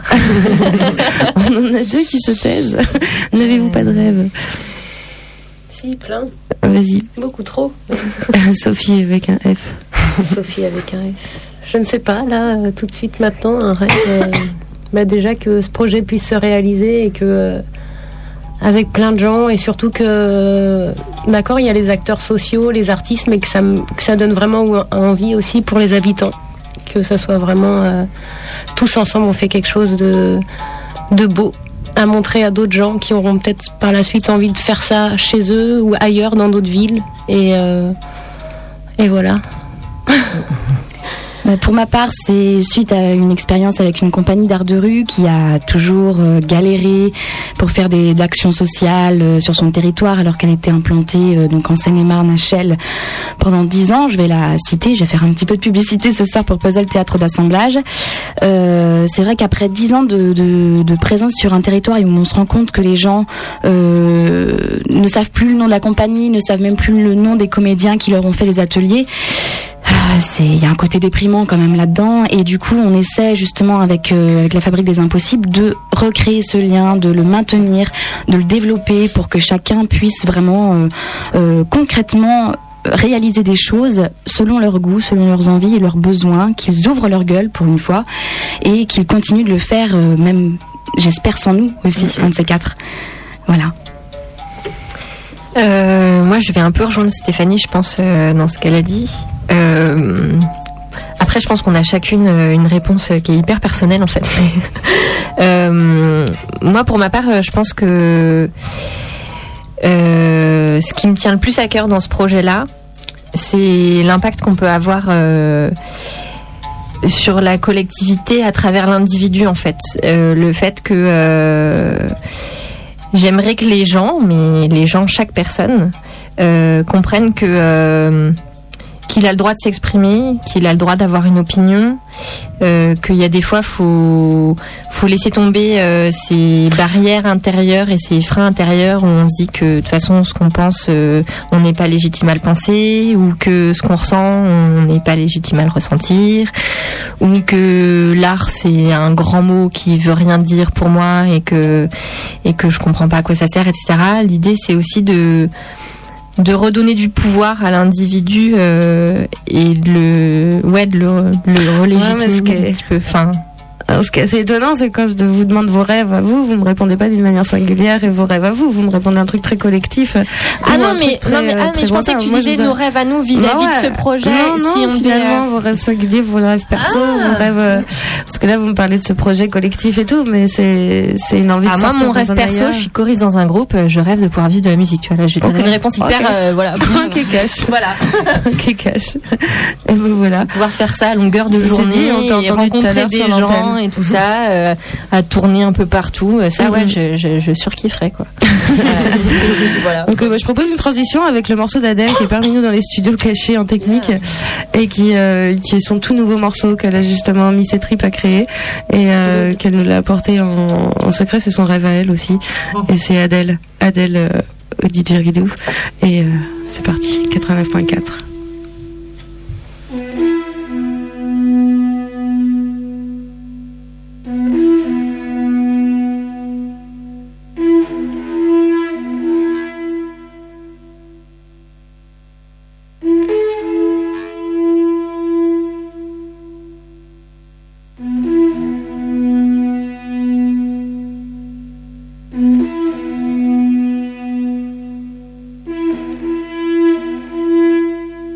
On en a deux qui se taisent. N'avez-vous euh... pas de rêve? Si, plein. Vas-y. Beaucoup trop. Sophie avec un F. Sophie avec un F. Je ne sais pas, là, euh, tout de suite maintenant, un rêve. Euh, bah déjà que ce projet puisse se réaliser et que... Euh, avec plein de gens et surtout que d'accord il y a les acteurs sociaux, les artistes, mais que ça, que ça donne vraiment envie aussi pour les habitants, que ça soit vraiment euh, tous ensemble on fait quelque chose de, de beau à montrer à d'autres gens qui auront peut-être par la suite envie de faire ça chez eux ou ailleurs dans d'autres villes. Et, euh, et voilà. Pour ma part, c'est suite à une expérience avec une compagnie d'art de rue qui a toujours euh, galéré pour faire des d'actions sociales euh, sur son territoire alors qu'elle était implantée euh, donc en Seine-et-Marne à Chelles pendant dix ans. Je vais la citer, je vais faire un petit peu de publicité ce soir pour Puzzle Théâtre d'Assemblage. Euh, c'est vrai qu'après dix ans de, de, de présence sur un territoire où on se rend compte que les gens euh, ne savent plus le nom de la compagnie, ne savent même plus le nom des comédiens qui leur ont fait les ateliers, c'est il y a un côté déprimant quand même là-dedans, et du coup on essaie justement avec euh, avec la Fabrique des Impossibles de recréer ce lien, de le maintenir, de le développer pour que chacun puisse vraiment euh, euh, concrètement réaliser des choses selon leur goût, selon leurs envies et leurs besoins, qu'ils ouvrent leur gueule pour une fois et qu'ils continuent de le faire euh, même j'espère sans nous aussi, un de ces quatre. Voilà. Euh, moi, je vais un peu rejoindre Stéphanie, je pense, euh, dans ce qu'elle a dit. Euh, après, je pense qu'on a chacune une réponse qui est hyper personnelle, en fait. euh, moi, pour ma part, je pense que euh, ce qui me tient le plus à cœur dans ce projet-là, c'est l'impact qu'on peut avoir euh, sur la collectivité à travers l'individu, en fait. Euh, le fait que... Euh, J'aimerais que les gens, mais les gens, chaque personne, euh, comprennent que euh, qu'il a le droit de s'exprimer, qu'il a le droit d'avoir une opinion, euh, qu'il y a des fois faut faut laisser tomber euh, ces barrières intérieures et ces freins intérieurs où on se dit que de toute façon ce qu'on pense euh, on n'est pas légitime à le penser, ou que ce qu'on ressent on n'est pas légitime à le ressentir, ou que l'art c'est un grand mot qui veut rien dire pour moi et que et que je comprends pas à quoi ça sert, et cetera. L'idée c'est aussi de de redonner du pouvoir à l'individu euh, et de le ouais de le, le relégitimer ouais, un petit peu. Enfin, alors, ce qui est assez étonnant, c'est quand je vous demande vos rêves à vous, vous me répondez pas d'une manière singulière, et vos rêves à vous, vous me répondez un truc très collectif. Ah non, mais, très, non, mais, ah, mais je pensais que tu Moi, disais dois... nos rêves à nous vis-à-vis non, ouais. de ce projet. Non, non, si on finalement, devait... vos rêves singuliers, vos rêves perso, ah. vos rêves, euh, parce que là, vous me parlez de ce projet collectif et tout, mais c'est, c'est une envie ah, de moi, sortir mon rêve perso, ailleurs. Je suis choriste dans un groupe, je rêve de pouvoir vivre de la musique, tu vois. Là, j'ai donné okay. une réponse hyper, okay. euh, voilà. Ok, cash. Voilà. Ok, cash. Et ben voilà. Pouvoir faire ça à longueur de journée, et rencontrer des gens et tout ça. Euh, à tourner un peu partout, ça ouais, je, je, je surkifferais quoi. Voilà. Donc euh, bah, je propose une transition avec le morceau d'Adèle qui est parmi nous dans les studios cachés en technique et qui euh, qui est son tout nouveau morceau qu'elle a justement mis ses tripes à créer et euh, qu'elle nous l'a apporté en, en secret. C'est son rêve à elle aussi, et c'est Adèle, Adèle euh, Didier Ridou, et euh, c'est parti. quatre-vingt-neuf point quatre. Mm-hmm.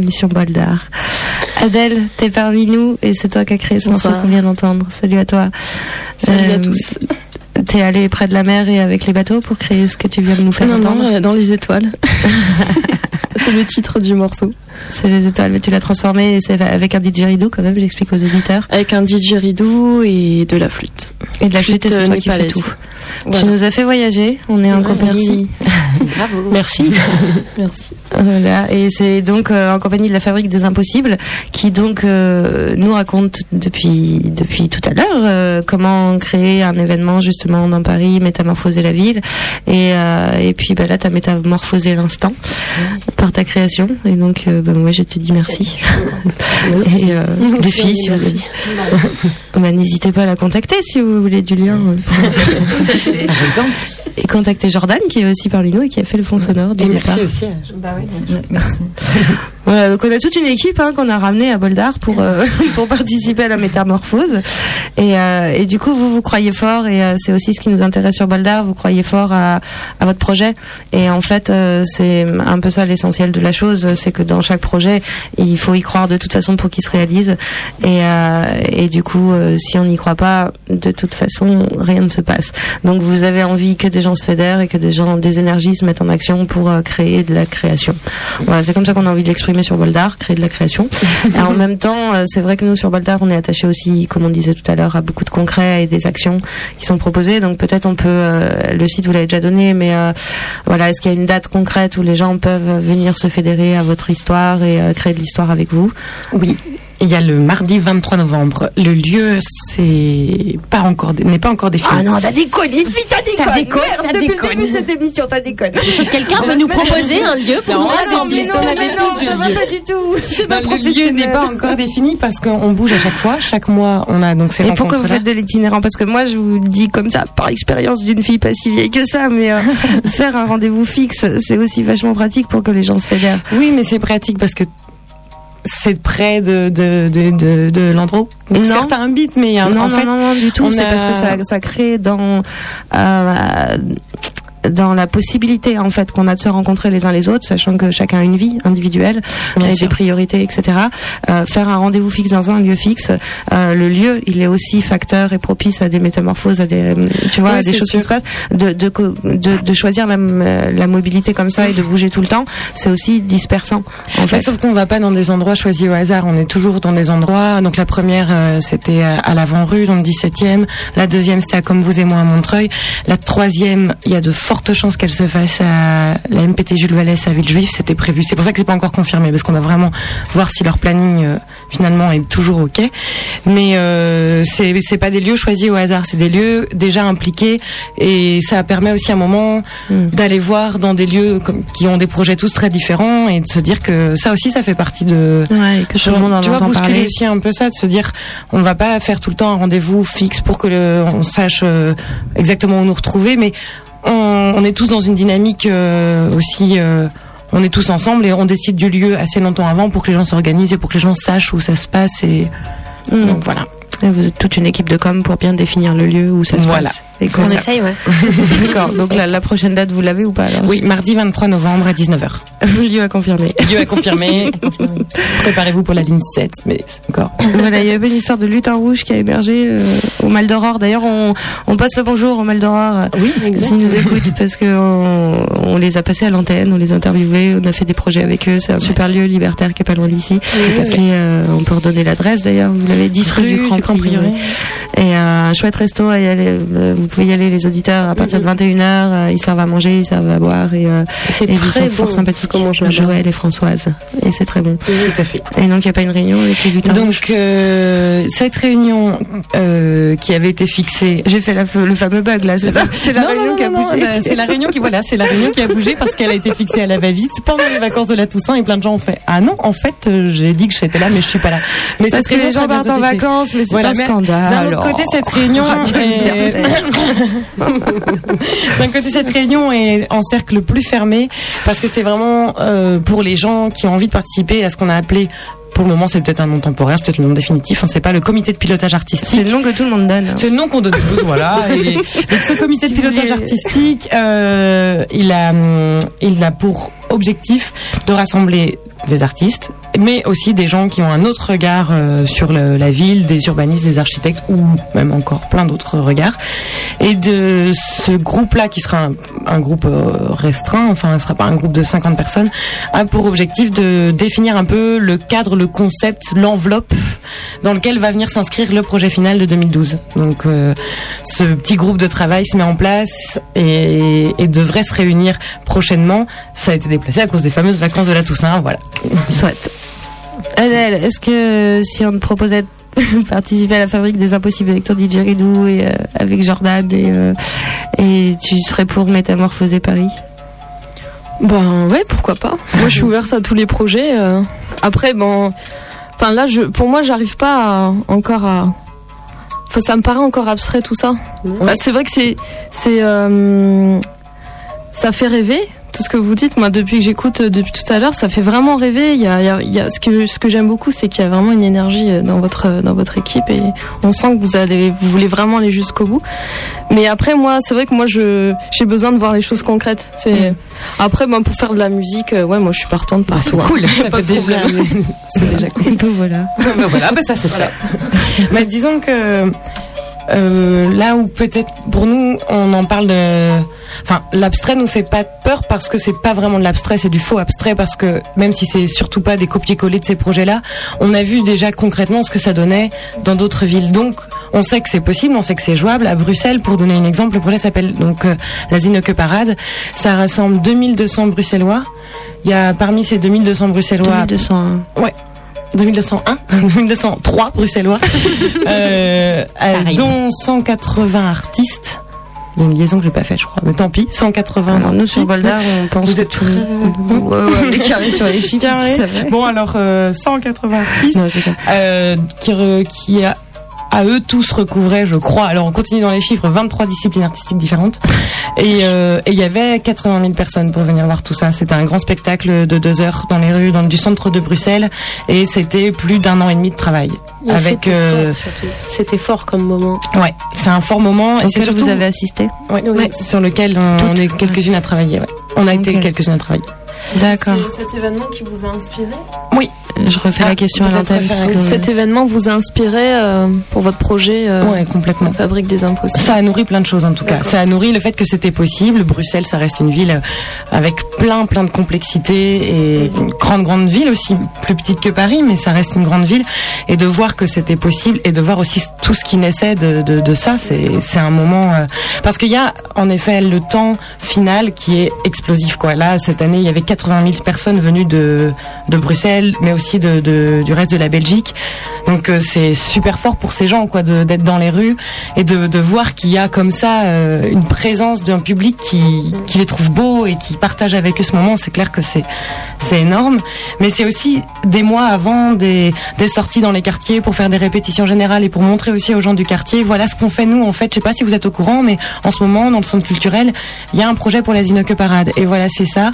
l'émission Bol d'Art. Adèle, t'es parmi nous et c'est toi qui as créé ce morceau qu'on vient d'entendre. Salut à toi. Salut euh, à tous. T'es allé près de la mer et avec les bateaux pour créer ce que tu viens de nous faire non, entendre? Non, dans les étoiles. C'est le titre du morceau. C'est les étoiles, mais tu l'as transformé et c'est avec un didgeridoo quand même, j'explique aux auditeurs. Avec un didgeridoo et de la flûte. Et de la flûte, flûte c'est toi qui fais tout. Voilà. Tu nous as fait voyager, on est ouais, en compagnie. Merci. Bravo. Merci. Merci. Voilà, et c'est donc euh, en compagnie de la Fabrique des Impossibles qui donc euh, nous raconte depuis depuis tout à l'heure euh, comment créer un événement justement dans Paris, métamorphoser la ville et euh, et puis bah là t'as métamorphosé l'instant oui. par ta création et donc euh, bah, moi je te dis merci. Et euh, les filles, si vous bah, n'hésitez pas à la contacter si vous voulez du lien. Par exemple. Et contacter Jordan qui est aussi parmi nous et qui a fait le fond sonore du départ. Merci aussi. Bah oui, merci. Voilà, donc on a toute une équipe hein, qu'on a ramenée à Bol d'Art pour euh, pour participer à la métamorphose. Et euh, et du coup vous vous croyez fort et euh, c'est aussi ce qui nous intéresse sur Bol d'Art. Vous croyez fort à à votre projet et en fait euh, c'est un peu ça l'essentiel de la chose, c'est que dans chaque projet il faut y croire de toute façon pour qu'il se réalise. Et euh, et du coup euh, si on n'y croit pas, de toute façon rien ne se passe. Donc vous avez envie que des gens se fédèrent et que des gens, des énergies se mettent en action pour euh, créer de la création. Voilà, c'est comme ça qu'on a envie de l'exprimer sur Bol d'Art, créer de la création. Et en même temps, euh, c'est vrai que nous sur Bol d'Art, on est attaché aussi, comme on disait tout à l'heure, à beaucoup de concrets et des actions qui sont proposées. Donc peut-être on peut, euh, le site vous l'avez déjà donné, mais euh, voilà, est-ce qu'il y a une date concrète où les gens peuvent venir se fédérer à votre histoire et euh, créer de l'histoire avec vous? Oui. Il y a le mardi vingt-trois novembre. Le lieu, c'est pas encore, n'est pas encore défini. Ah non, ça déconne, les filles, ça déconne. Ça déconne, Merde, ça depuis déconne. le début de cette émission, ça déconne. Si quelqu'un veut nous proposer un lieu pour non, nous non, mais non, mais non, ça va pas du tout. C'est pas professionnel. Le lieu n'est pas encore défini parce qu'on bouge à chaque fois. Chaque mois, on a donc ces rencontres-là. Et pourquoi vous faites de l'itinérant? Parce que moi, je vous dis comme ça, par expérience d'une fille pas si vieille que ça, mais euh, faire un rendez-vous fixe, c'est aussi vachement pratique pour que les gens se fédèrent. Oui, mais c'est pratique parce que c'est près de de de de, de l'endroit où certains habitent, mais non, en non, fait, non, non, du tout. C'est a... parce que ça ça crée dans euh, dans la possibilité en fait qu'on a de se rencontrer les uns les autres, sachant que chacun a une vie individuelle et des priorités, et cetera. Euh, faire un rendez-vous fixe dans un lieu fixe, euh, le lieu, il est aussi facteur et propice à des métamorphoses, à des, tu vois, oui, à des choses sûr. qui se passent. De, de de de choisir la la mobilité comme ça et de bouger tout le temps, c'est aussi dispersant. En fait. Mais sauf qu'on va pas dans des endroits choisis au hasard. On est toujours dans des endroits. Donc la première, euh, c'était à l'Avant-Rue, dans le dix-septième. La deuxième, c'était à Comme vous et moi à Montreuil. La troisième, il y a de fortes chances qu'elle se fasse à la M P T Jules Vallès à Villejuif. C'était prévu. C'est pour ça que c'est pas encore confirmé, parce qu'on va vraiment voir si leur planning euh, finalement est toujours ok. Mais euh, c'est c'est pas des lieux choisis au hasard. C'est des lieux déjà impliqués et ça permet aussi un moment mmh. d'aller voir dans des lieux comme, qui ont des projets tous très différents et de se dire que ça aussi ça fait partie de. Ouais, que tout le monde en tu vois, entend bousculer parler. aussi un peu ça, de se dire on va pas faire tout le temps un rendez-vous fixe pour que le, on sache euh, exactement où nous retrouver, mais on, on est tous dans une dynamique euh, aussi, euh, on est tous ensemble et on décide du lieu assez longtemps avant pour que les gens s'organisent et pour que les gens sachent où ça se passe et mmh. donc voilà. Et vous êtes toute une équipe de com pour bien définir le lieu où ça se voilà. passe. Et on essaye, ouais. D'accord. Donc la, la prochaine date, vous l'avez ou pas alors? Oui, mardi vingt-trois novembre à dix-neuf heures. Le lieu à confirmer. Lieu à confirmer. Préparez-vous pour la ligne sept, mais c'est encore. Voilà, il y avait une histoire de lutin rouge qui a émergé euh, au Mal d'Aurore. D'ailleurs, on, on passe le bonjour au Mal d'Aurore. Oui, exactement. S'ils nous écoutent, parce que on, on les a passés à l'antenne, on les a interviewés, on a fait des projets avec eux. C'est un super lieu libertaire qui est pas loin d'ici. Oui, et euh, on peut redonner l'adresse d'ailleurs. Vous l'avez dit, rue du Grand Prix. Et euh, un chouette resto à y aller. Euh, vous pouvez y aller, les auditeurs, à partir de vingt et une heures. Euh, ils servent à manger, ils servent à boire et, euh, et ils sont bon, fort sympathiques. Joël et Françoise. Et c'est très bon. Tout à fait. Et donc il n'y a pas une réunion avec les lutins. Donc euh, cette réunion euh, qui avait été fixée, j'ai fait la, le fameux bug là. C'est, ça, c'est la non, réunion non, qui a non, bougé. Non, c'est la réunion qui voilà, c'est la réunion qui a bougé parce qu'elle a été fixée à la va-vite pendant les vacances de la Toussaint et plein de gens ont fait ah non en fait euh, j'ai dit que j'étais là mais je suis pas là. Mais parce que les gens partent en vacances mais c'est voilà, un scandale. D'un autre côté cette réunion est... d'un côté cette réunion est en cercle plus fermé parce que c'est vraiment euh, pour les gens qui ont envie de participer à ce qu'on a appelé, pour le moment c'est peut-être un nom temporaire, c'est peut-être le nom définitif, on ne sait pas, le comité de pilotage artistique. C'est le nom que tout le monde donne. C'est le nom qu'on donne tous, voilà. Et donc ce comité si de pilotage voulez... artistique, euh, il a, il a pour objectif de rassembler des artistes, mais aussi des gens qui ont un autre regard euh, sur le, la ville, des urbanistes, des architectes ou même encore plein d'autres regards. Et de ce groupe-là, qui sera un, un groupe euh, restreint, enfin, ce ne sera pas un groupe de cinquante personnes, a pour objectif de définir un peu le cadre, le concept, l'enveloppe dans lequel va venir s'inscrire le projet final de deux mille douze. Donc, euh, ce petit groupe de travail se met en place et, et devrait se réunir prochainement. Ça a été déplacé à cause des fameuses vacances de la Toussaint, voilà. Soit. Adèle, est-ce que si on te proposait de participer à la fabrique des impossibles avec ton D J Ridou et euh, avec Jordan et, euh, et tu serais pour métamorphoser Paris? Ben ouais, pourquoi pas. Moi, je suis ouverte à tous les projets. Euh. Après, bon, enfin là, je, pour moi, j'arrive pas à, encore à. Enfin, ça me paraît encore abstrait tout ça. Mmh. Bah, c'est vrai que c'est, c'est, euh, ça fait rêver. Tout ce que vous dites, moi depuis que j'écoute depuis tout à l'heure, ça fait vraiment rêver. Il y a, il y a, il y a ce que ce que j'aime beaucoup, c'est qu'il y a vraiment une énergie dans votre dans votre équipe et on sent que vous allez vous voulez vraiment aller jusqu'au bout. Mais après moi, c'est vrai que moi je j'ai besoin de voir les choses concrètes. C'est mmh. Après ben, pour faire de la musique, ouais moi je suis partante partout. C'est cool, hein. ça fait déjà c'est déjà cool. Ben voilà. Ben voilà, ben ça c'est voilà. Mais disons que euh, là où peut-être pour nous on en parle de Enfin, l'abstrait nous fait pas peur parce que c'est pas vraiment de l'abstrait, c'est du faux abstrait parce que même si c'est surtout pas des copier-coller de ces projets-là, on a vu déjà concrètement ce que ça donnait dans d'autres villes. Donc, on sait que c'est possible, on sait que c'est jouable. À Bruxelles, pour donner un exemple, le projet s'appelle donc euh, la Zineke Parade. Ça rassemble deux mille deux cents Bruxellois. Il y a parmi ces deux mille deux cents Bruxellois, deux mille deux cent un. Ouais. deux mille deux cent un, deux mille deux cent trois Bruxellois, euh, euh, dont cent quatre-vingts artistes. Il y a une liaison que j'ai pas faite, je crois. Mais tant pis, cent quatre-vingts. Alors, nous, sur Boldar, on pense vous êtes très... ouais, ouais, les carrés sur les chiffres. Carré. Bon, alors, euh, cent quatre-vingts artistes, non, euh, qui, re, qui a, à eux tous recouvraient, je crois, alors on continue dans les chiffres, vingt-trois disciplines artistiques différentes. Et euh, et il y avait quatre-vingt mille personnes pour venir voir tout ça. C'était un grand spectacle de deux heures dans les rues dans, du centre de Bruxelles. Et c'était plus d'un an et demi de travail. Et avec c'était, euh, fort, surtout. C'était fort comme moment. Ouais, c'est un fort moment. Et c'est surtout vous avez assisté. Ouais, oui. ouais, sur lequel on, on est quelques-unes à travailler. Ouais. On a okay. été quelques-unes à travailler. D'accord. C'est cet événement qui vous a inspiré ? Oui. Je refais ah, la question à l'antenne. Que... Cet événement vous a inspiré euh, pour votre projet euh, ouais, complètement. La fabrique des impossibles. Ça a nourri plein de choses en tout cas. D'accord. Ça a nourri le fait que c'était possible. Bruxelles, ça reste une ville avec plein plein de complexité et une grande grande ville aussi, plus petite que Paris, mais ça reste une grande ville. Et de voir que c'était possible et de voir aussi tout ce qui naissait de, de, de ça, c'est, c'est un moment... Euh... Parce qu'il y a en effet le temps final qui est explosif, quoi. Là, cette année, il y avait quatre-vingt mille personnes venues de, de Bruxelles, mais aussi De, de, du reste de la Belgique. Donc euh, c'est super fort pour ces gens quoi, de, d'être dans les rues et de, de voir qu'il y a comme ça euh, une présence d'un public qui, qui les trouve beaux et qui partage avec eux ce moment. C'est clair que c'est, c'est énorme. Mais c'est aussi des mois avant des, des sorties dans les quartiers pour faire des répétitions générales et pour montrer aussi aux gens du quartier voilà ce qu'on fait nous en fait. Je sais pas si vous êtes au courant mais en ce moment dans le centre culturel il y a un projet pour la Zineke Parade et voilà c'est ça.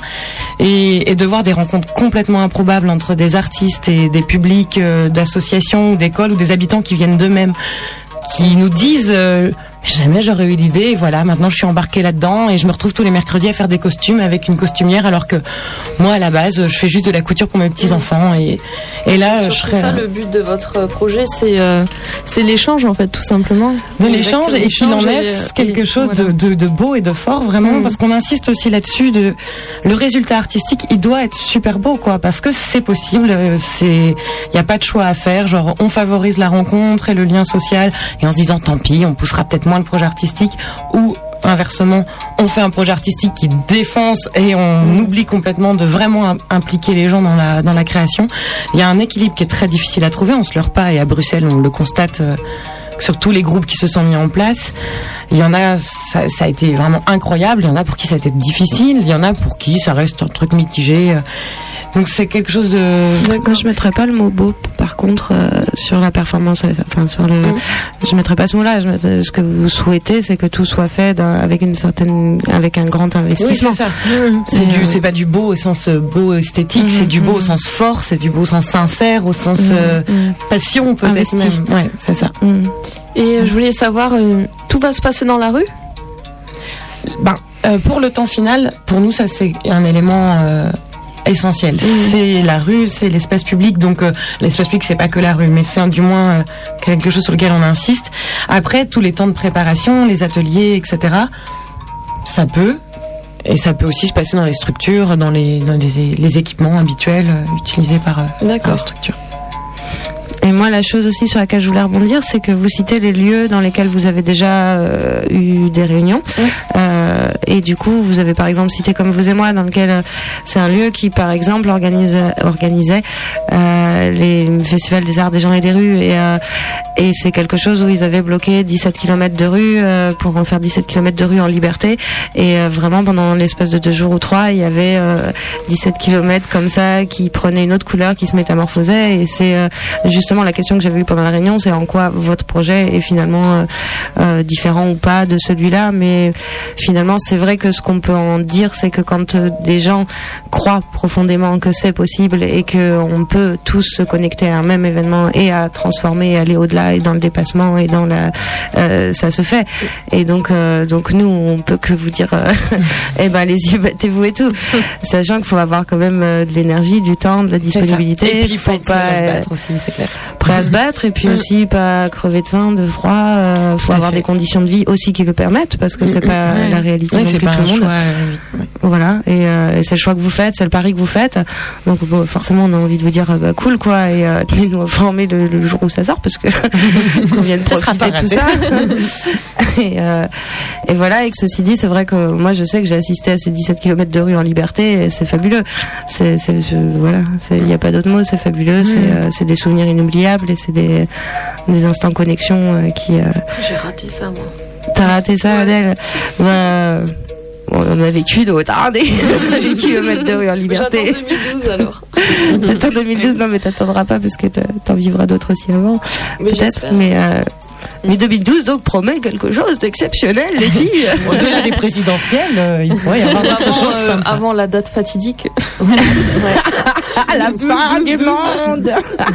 Et, et de voir des rencontres complètement improbables entre des artistes et des publics euh, d'associations ou d'écoles ou des habitants qui viennent d'eux-mêmes, qui nous disent euh, jamais j'aurais eu l'idée et voilà maintenant je suis embarquée là-dedans et je me retrouve tous les mercredis à faire des costumes avec une costumière alors que moi à la base je fais juste de la couture pour mes petits enfants et et là je serais ça le but de votre projet c'est euh, c'est l'échange en fait tout simplement de l'échange et qu'il en est quelque chose voilà. de, de de beau et de fort vraiment mmh. parce qu'on insiste aussi là-dessus de le résultat artistique il doit être super beau quoi parce que c'est possible c'est il y a pas de choix à faire genre on favorise la rencontre et le lien social et en se disant tant pis on poussera peut-être moins le projet artistique ou inversement on fait un projet artistique qui défonce et on mmh. oublie complètement de vraiment impliquer les gens dans la dans la création. Il y a un équilibre qui est très difficile à trouver, on se leurre pas et à Bruxelles on le constate euh, sur tous les groupes qui se sont mis en place. Il y en a ça, ça a été vraiment incroyable, il y en a pour qui ça a été difficile, il y en a pour qui ça reste un truc mitigé. Donc c'est quelque chose de... Ouais, moi je mettrais pas le mot beau par contre euh, sur la performance, enfin sur le... Mmh. Je mettrais pas ce mot-là, je mettrais, ce que vous souhaitez c'est que tout soit fait avec une certaine... avec un grand investissement. Oui, c'est ça. Mmh. C'est, du, c'est pas du beau au sens beau esthétique, mmh. c'est du beau mmh. au sens fort, c'est du beau au sens sincère, au sens mmh. euh, passion peut-être investi. Même. Ouais, c'est ça. Mmh. Et euh, je voulais savoir, euh, tout va se passer dans la rue ? Ben, euh, pour le temps final, pour nous ça c'est un élément... Euh, essentiel. Mmh. C'est la rue, c'est l'espace public. Donc euh, l'espace public, c'est pas que la rue, mais c'est du moins euh, quelque chose sur lequel on insiste. Après, tous les temps de préparation, les ateliers, et cetera. Ça peut. Et ça peut aussi se passer dans les structures, dans les, dans les, les équipements habituels euh, utilisés par, euh, par les structures. Et moi, la chose aussi sur laquelle je voulais rebondir, c'est que vous citez les lieux dans lesquels vous avez déjà euh, eu des réunions. Oui. Euh, et du coup, vous avez par exemple cité Comme vous et moi, dans lequel euh, c'est un lieu qui, par exemple, organise, organisait euh, les festivals des arts des gens et des rues. Et, euh, et c'est quelque chose où ils avaient bloqué dix-sept kilomètres de rue euh, pour en faire dix-sept kilomètres de rue en liberté. Et euh, vraiment, pendant l'espace de deux jours ou trois, il y avait euh, dix-sept kilomètres comme ça qui prenaient une autre couleur, qui se métamorphosait. Et c'est euh, justement la question que j'avais eue pendant la réunion, c'est en quoi votre projet est finalement euh, euh, différent ou pas de celui-là. Mais finalement, c'est vrai que ce qu'on peut en dire, c'est que quand euh, des gens croient profondément que c'est possible et que on peut tous se connecter à un même événement et à transformer, et aller au-delà et dans le dépassement et dans la, euh, ça se fait. Et donc, euh, donc nous, on peut que vous dire, euh, eh ben, allez-y, battez-vous et tout, sachant qu'il faut avoir quand même euh, de l'énergie, du temps, de la disponibilité. Et puis il faut, faut pas se battre aussi, c'est clair. Prêt à se battre, et puis mmh. aussi pas crever de faim, de froid. Euh, faut avoir fait. des conditions de vie aussi qui le permettent, parce que c'est pas ouais. la réalité ouais, non c'est plus pas tout le monde. Choix, euh, oui. Voilà, et, euh, et c'est le choix que vous faites, c'est le pari que vous faites. Donc bon, forcément, on a envie de vous dire bah, cool quoi, et euh, tenez-nous informés le, le jour où ça sort, parce que qu'on vienne profiter de tout ça. et, euh, et voilà, et que ceci dit, c'est vrai que moi je sais que j'ai assisté à ces dix-sept kilomètres de rue en liberté, et c'est fabuleux. C'est, c'est, je, voilà, il n'y a pas d'autre mot, c'est fabuleux, mmh. c'est, euh, c'est des souvenirs inoubliables, et c'est des, des instants connexion euh, qui. Euh... J'ai raté ça moi. T'as raté ça, Adèle? Bah, on a vécu de retard des, des kilomètres de rue en liberté. J'attends deux mille douze alors. T'attends deux mille douze, non mais t'attendras pas parce que t'en vivras d'autres aussi avant. Mais peut-être, j'espère. mais. Euh, Mais deux mille douze donc promet quelque chose d'exceptionnel, les filles. Au-delà des présidentielles, euh, il pourrait y avoir autre avant, chose. Euh, avant la date fatidique. Ouais. À la fin du monde.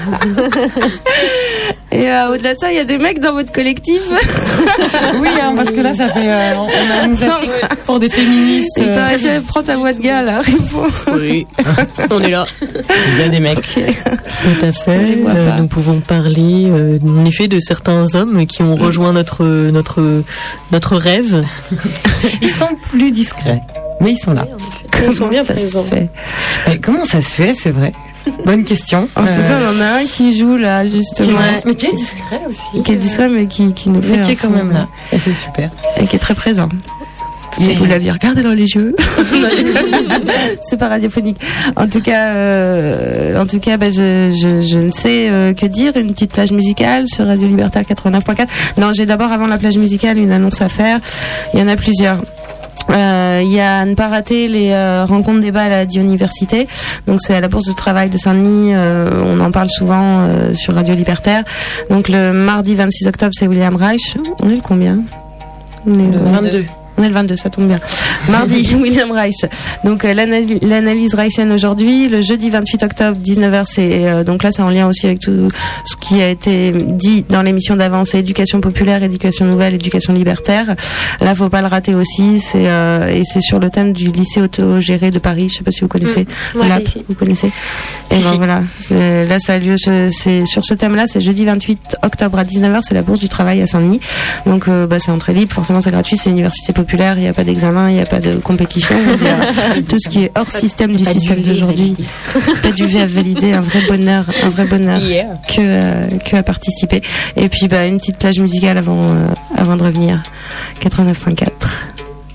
Et euh, au-delà de ça, il y a des mecs dans votre collectif. Oui, hein, parce que là, ça fait. Euh, on a nous a pris pour des féministes. Et euh... prends ta voix de gars là, réponds. Oui, on est là. Il y a des mecs. Okay. Tout à fait. Euh, nous pouvons parler, euh, en effet, de certains hommes qui ont rejoint notre notre notre rêve. Ils sont plus discrets, mais ils sont là. Oui, ils sont bien présents. Mais comment ça se fait, c'est vrai? Bonne question. En tout cas, euh... on en a un qui joue là, justement. Mais qui est discret aussi. Qui est discret, mais qui, qui nous fait. Mais qui est quand même là. Et c'est super. Et qui est très présent. Si vous l'aviez regardé dans les yeux, c'est pas radiophonique. En tout cas, euh, en tout cas, bah, je, je, je ne sais euh, que dire. Une petite plage musicale sur Radio Libertaire quatre-vingt-neuf point quatre. Non, j'ai d'abord avant la plage musicale une annonce à faire. Il y en a plusieurs. Il euh, y a à ne pas rater les euh, rencontres débat à la Dioniversité. Donc c'est à la Bourse de Travail de Saint-Denis. Euh, on en parle souvent euh, sur Radio Libertaire. Donc le mardi vingt-six octobre, c'est William Reich. On est le combien? On est le vingt-deux. On est le vingt-deux, ça tombe bien. Mardi, William Reich. Donc euh, l'analyse, l'analyse Reichienne aujourd'hui. Le jeudi vingt-huit octobre, dix-neuf heures, c'est euh, donc là c'est en lien aussi avec tout ce qui a été dit dans l'émission d'avant. C'est éducation populaire, éducation nouvelle, éducation libertaire. Là, faut pas le rater aussi. C'est euh, et c'est sur le thème du lycée autogéré de Paris. Je sais pas si vous connaissez. Mmh. Ouais, L A P, vous connaissez. Et si, ben si. Voilà. C'est, là, ça a lieu. C'est sur ce thème-là. C'est jeudi vingt-huit octobre à dix-neuf heures. C'est la Bourse du Travail à Saint-Denis. Donc euh, bah, c'est entrée libre. Forcément, c'est gratuit. C'est l'université populaire. Il n'y a pas d'examen, il n'y a pas de compétition. Il y a tout ce qui est hors système du système d'aujourd'hui. Pas du V à valider, un vrai bonheur, un vrai bonheur yeah. que euh, que à participer. Et puis bah une petite plage musicale avant euh, avant de revenir. quatre-vingt-neuf point quatre.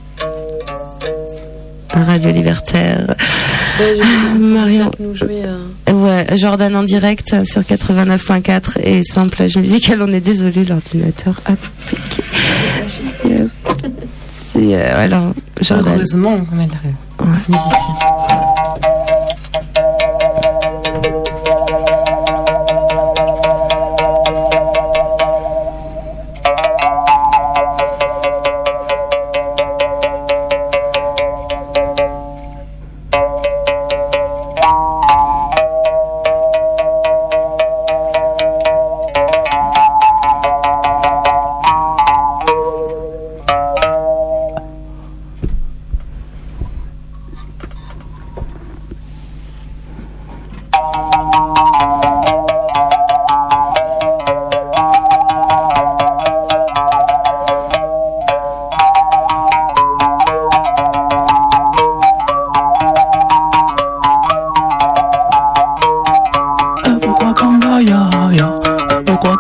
Radio Libertaire. Ouais, Marion. Nous jouer, euh... Ouais, Jordan en direct sur quatre-vingt-neuf point quatre et sans plage musicale. On est désolé, l'ordinateur a piqué. Yep. C'est, euh, alors, Jordan. Heureusement, on a le ouais. musicien.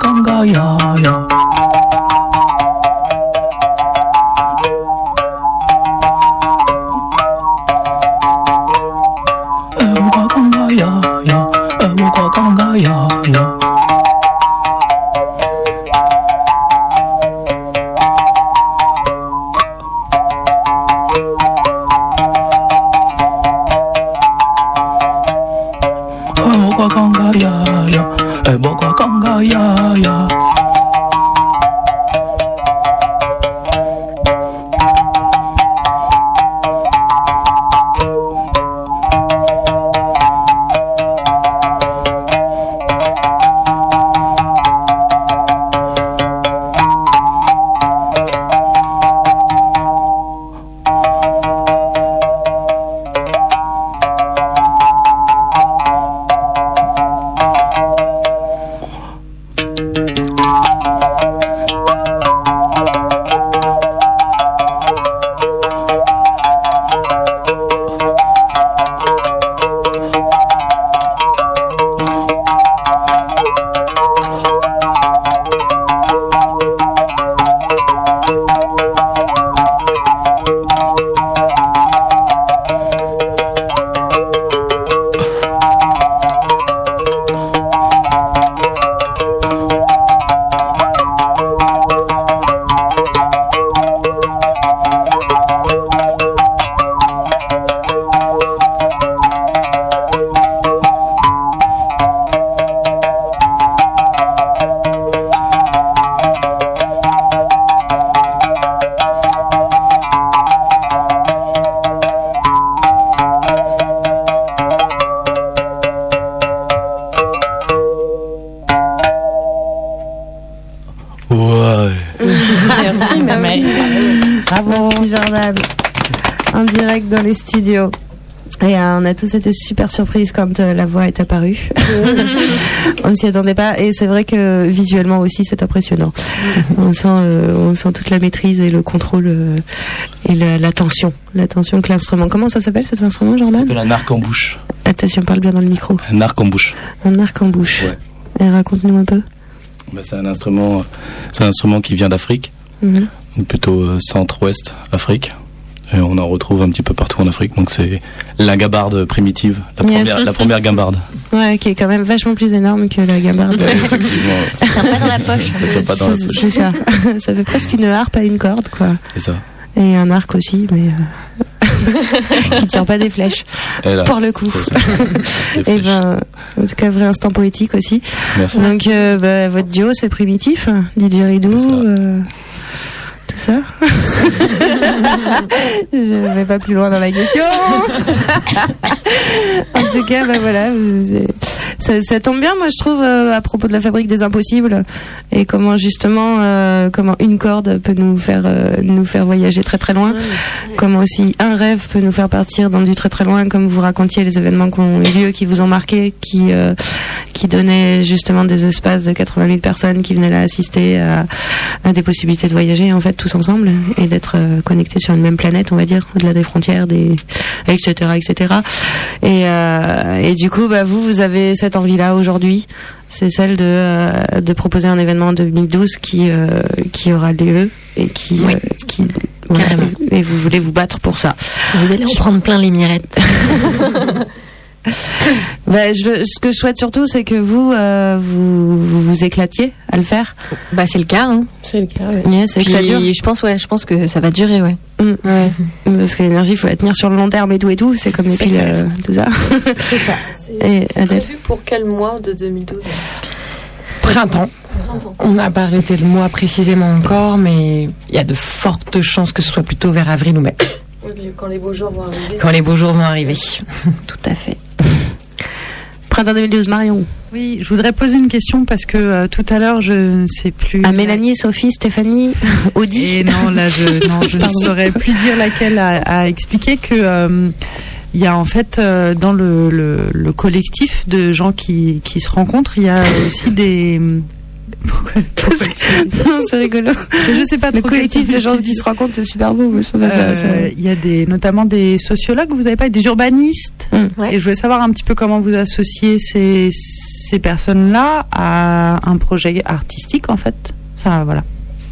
wakanga ya ya. Wakanga ya ya, wakanga ya ya. Wakanga ya ya, wakanga ya ya. Merci, Mamie. Bravo. Merci, Jordan. En direct dans les studios. Et euh, on a tous été super surprises quand euh, la voix est apparue. On ne s'y attendait pas. Et c'est vrai que visuellement aussi, c'est impressionnant. On sent, euh, on sent toute la maîtrise et le contrôle euh, et la, la tension. La tension que l'instrument. Comment ça s'appelle cet instrument, Jordan? Ça s'appelle un arc en bouche. Attention, parle bien dans le micro. Un arc en bouche. Un arc en bouche. Ouais. Et raconte-nous un peu. Bah, c'est un instrument, c'est un instrument qui vient d'Afrique, mmh. donc plutôt euh, centre-ouest Afrique. Et on en retrouve un petit peu partout en Afrique. Donc c'est la gambarde primitive, la yes. première, la première gambarde. Ouais, qui est quand même vachement plus énorme que la gambarde. Effectivement. Ça tient pas dans la poche. Ça tient pas dans la poche. C'est ça. Ça fait presque une harpe à une corde, quoi. C'est ça. Et un arc aussi, mais euh... qui tire pas des flèches. Là, pour le coup. Et ben, en tout cas, vrai instant poétique aussi. Merci. Donc, euh, bah, votre duo, c'est primitif, D J Ridou. Euh... Tout ça. Je vais pas plus loin dans la question. En tout cas, bah voilà, ça, ça tombe bien, moi je trouve, euh, à propos de la fabrique des impossibles et comment justement, euh, comment une corde peut nous faire euh, nous faire voyager très très loin, comment aussi un rêve peut nous faire partir dans du très très loin, comme vous racontiez les événements qui ont eu lieu, qui vous ont marqué, qui euh, qui donnaient justement des espaces de quatre-vingt mille personnes qui venaient là assister à, à des possibilités de voyager en fait tous ensemble et d'être euh, connectés sur une même planète, on va dire, au-delà des frontières, des et cetera et cetera. Et euh, et du coup, bah vous vous avez cette envie-là aujourd'hui, c'est celle de euh, de proposer un événement en deux mille douze qui euh, qui aura lieu et qui oui. euh, qui voilà, et vous voulez vous battre pour ça. Vous allez en prendre plein les mirettes. Bah, je, ce que je souhaite surtout, c'est que vous, euh, vous, vous vous éclatiez à le faire. Bah, c'est le cas, hein. C'est le cas, ouais. Yeah, c'est que ça dure. Je pense, ouais, je pense que ça va durer, ouais. Mmh. Ouais. Parce que l'énergie, il faut la tenir sur le long terme et tout et tout. C'est comme les piles, euh, tout ça. C'est ça. Et c'est prévu pour quel mois de deux mille douze? Printemps. Printemps. On n'a pas arrêté le mois précisément encore, mais il y a de fortes chances que ce soit plutôt vers avril ou mai. Quand les beaux jours vont arriver. Quand les beaux jours vont arriver. Tout à fait. Printemps deux mille douze, Marion. Oui, je voudrais poser une question parce que euh, tout à l'heure, je ne sais plus. À Mélanie, Sophie, Stéphanie, Audi. Et non, là, je, non, je ne saurais plus dire laquelle a, a expliqué que euh, il y a en fait euh, dans le, le, le collectif de gens qui, qui se rencontrent, il y a aussi des. Pourquoi, pourquoi non, c'est rigolo. Je sais pas trop. Le collectif de gens qui se rencontrent, c'est super beau. Il euh, y a des, notamment des sociologues, vous avez pas, des urbanistes. Mmh, ouais. Et je voulais savoir un petit peu comment vous associez ces, ces personnes-là à un projet artistique, en fait. Ça, voilà.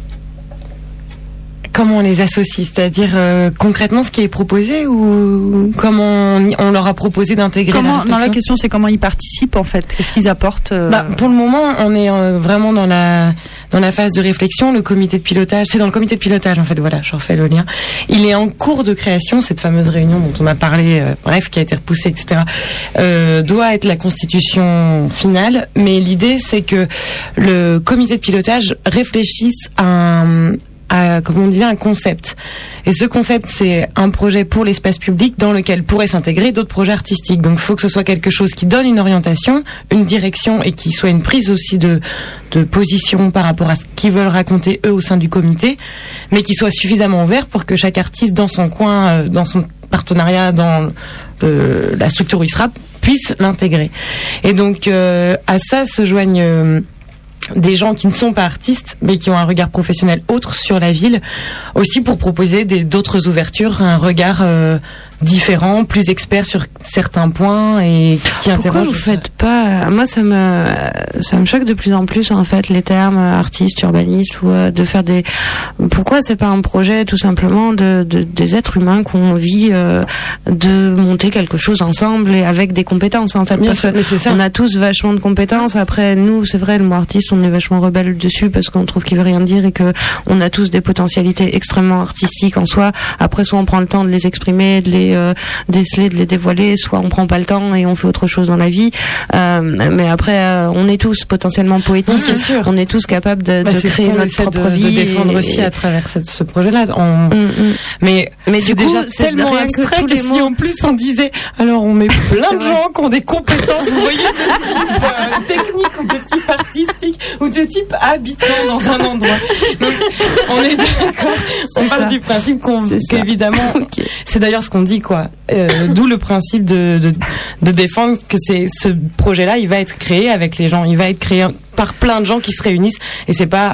Comment on les associe, c'est-à-dire euh, concrètement ce qui est proposé ou comment on, on leur a proposé d'intégrer comment, la réflexion. Non, la question c'est comment ils participent en fait. Qu'est-ce qu'ils apportent euh... bah, pour le moment, on est euh, vraiment dans la dans la phase de réflexion. Le comité de pilotage, c'est dans le comité de pilotage en fait. Voilà, je refais le lien. Il est en cours de création. Cette fameuse réunion dont on a parlé, euh, bref, qui a été repoussée, et cetera. Euh, doit être la constitution finale. Mais l'idée, c'est que le comité de pilotage réfléchisse à un à, comme on disait, un concept. Et ce concept, c'est un projet pour l'espace public dans lequel pourraient s'intégrer d'autres projets artistiques. Donc, il faut que ce soit quelque chose qui donne une orientation, une direction et qui soit une prise aussi de, de position par rapport à ce qu'ils veulent raconter eux au sein du comité, mais qui soit suffisamment ouvert pour que chaque artiste dans son coin, euh, dans son partenariat, dans euh, la structure où il sera, puisse l'intégrer. Et donc, euh, à ça se joignent euh, des gens qui ne sont pas artistes mais qui ont un regard professionnel autre sur la ville, aussi pour proposer des, d'autres ouvertures, un regard euh, différent, plus expert sur certains points et qui interroge. Pourquoi vous faites pas, moi ça me ça me choque de plus en plus en fait les termes artiste, urbaniste ou euh, de faire des, pourquoi c'est pas un projet tout simplement de, de des êtres humains qu'on vit euh, de monter quelque chose ensemble et avec des compétences en fait. Bien parce sûr, que on a tous vachement de compétences. Après nous c'est vrai, le mot artiste on est vachement rebelle dessus parce qu'on trouve qu'il veut rien dire et que on a tous des potentialités extrêmement artistiques en soi. Après soit on prend le temps de les exprimer, de les euh, déceler, de les dévoiler, soit on prend pas le temps et on fait autre chose dans la vie. Euh, mais après euh, on est tous potentiellement poétiques. Oui, sûr. On est tous capables de, bah, de créer notre propre de, vie de défendre et, aussi et... à travers cette, ce projet-là. On... Mm, mm. Mais, mais c'est du déjà coup, c'est tellement rien abstrait que tous que, les si mots... en plus on disait alors on met plein de gens qui ont des compétences, vous voyez, de type euh, technique ou de type artistique ou de type habitant dans un endroit. Donc on est d'accord. On parle ça. Du principe qu'on qu'évidemment okay. C'est d'ailleurs ce qu'on dit quoi. Euh, d'où le principe de, de de défendre que c'est ce projet-là, il va être créé avec les gens, il va être créé par plein de gens qui se réunissent et c'est pas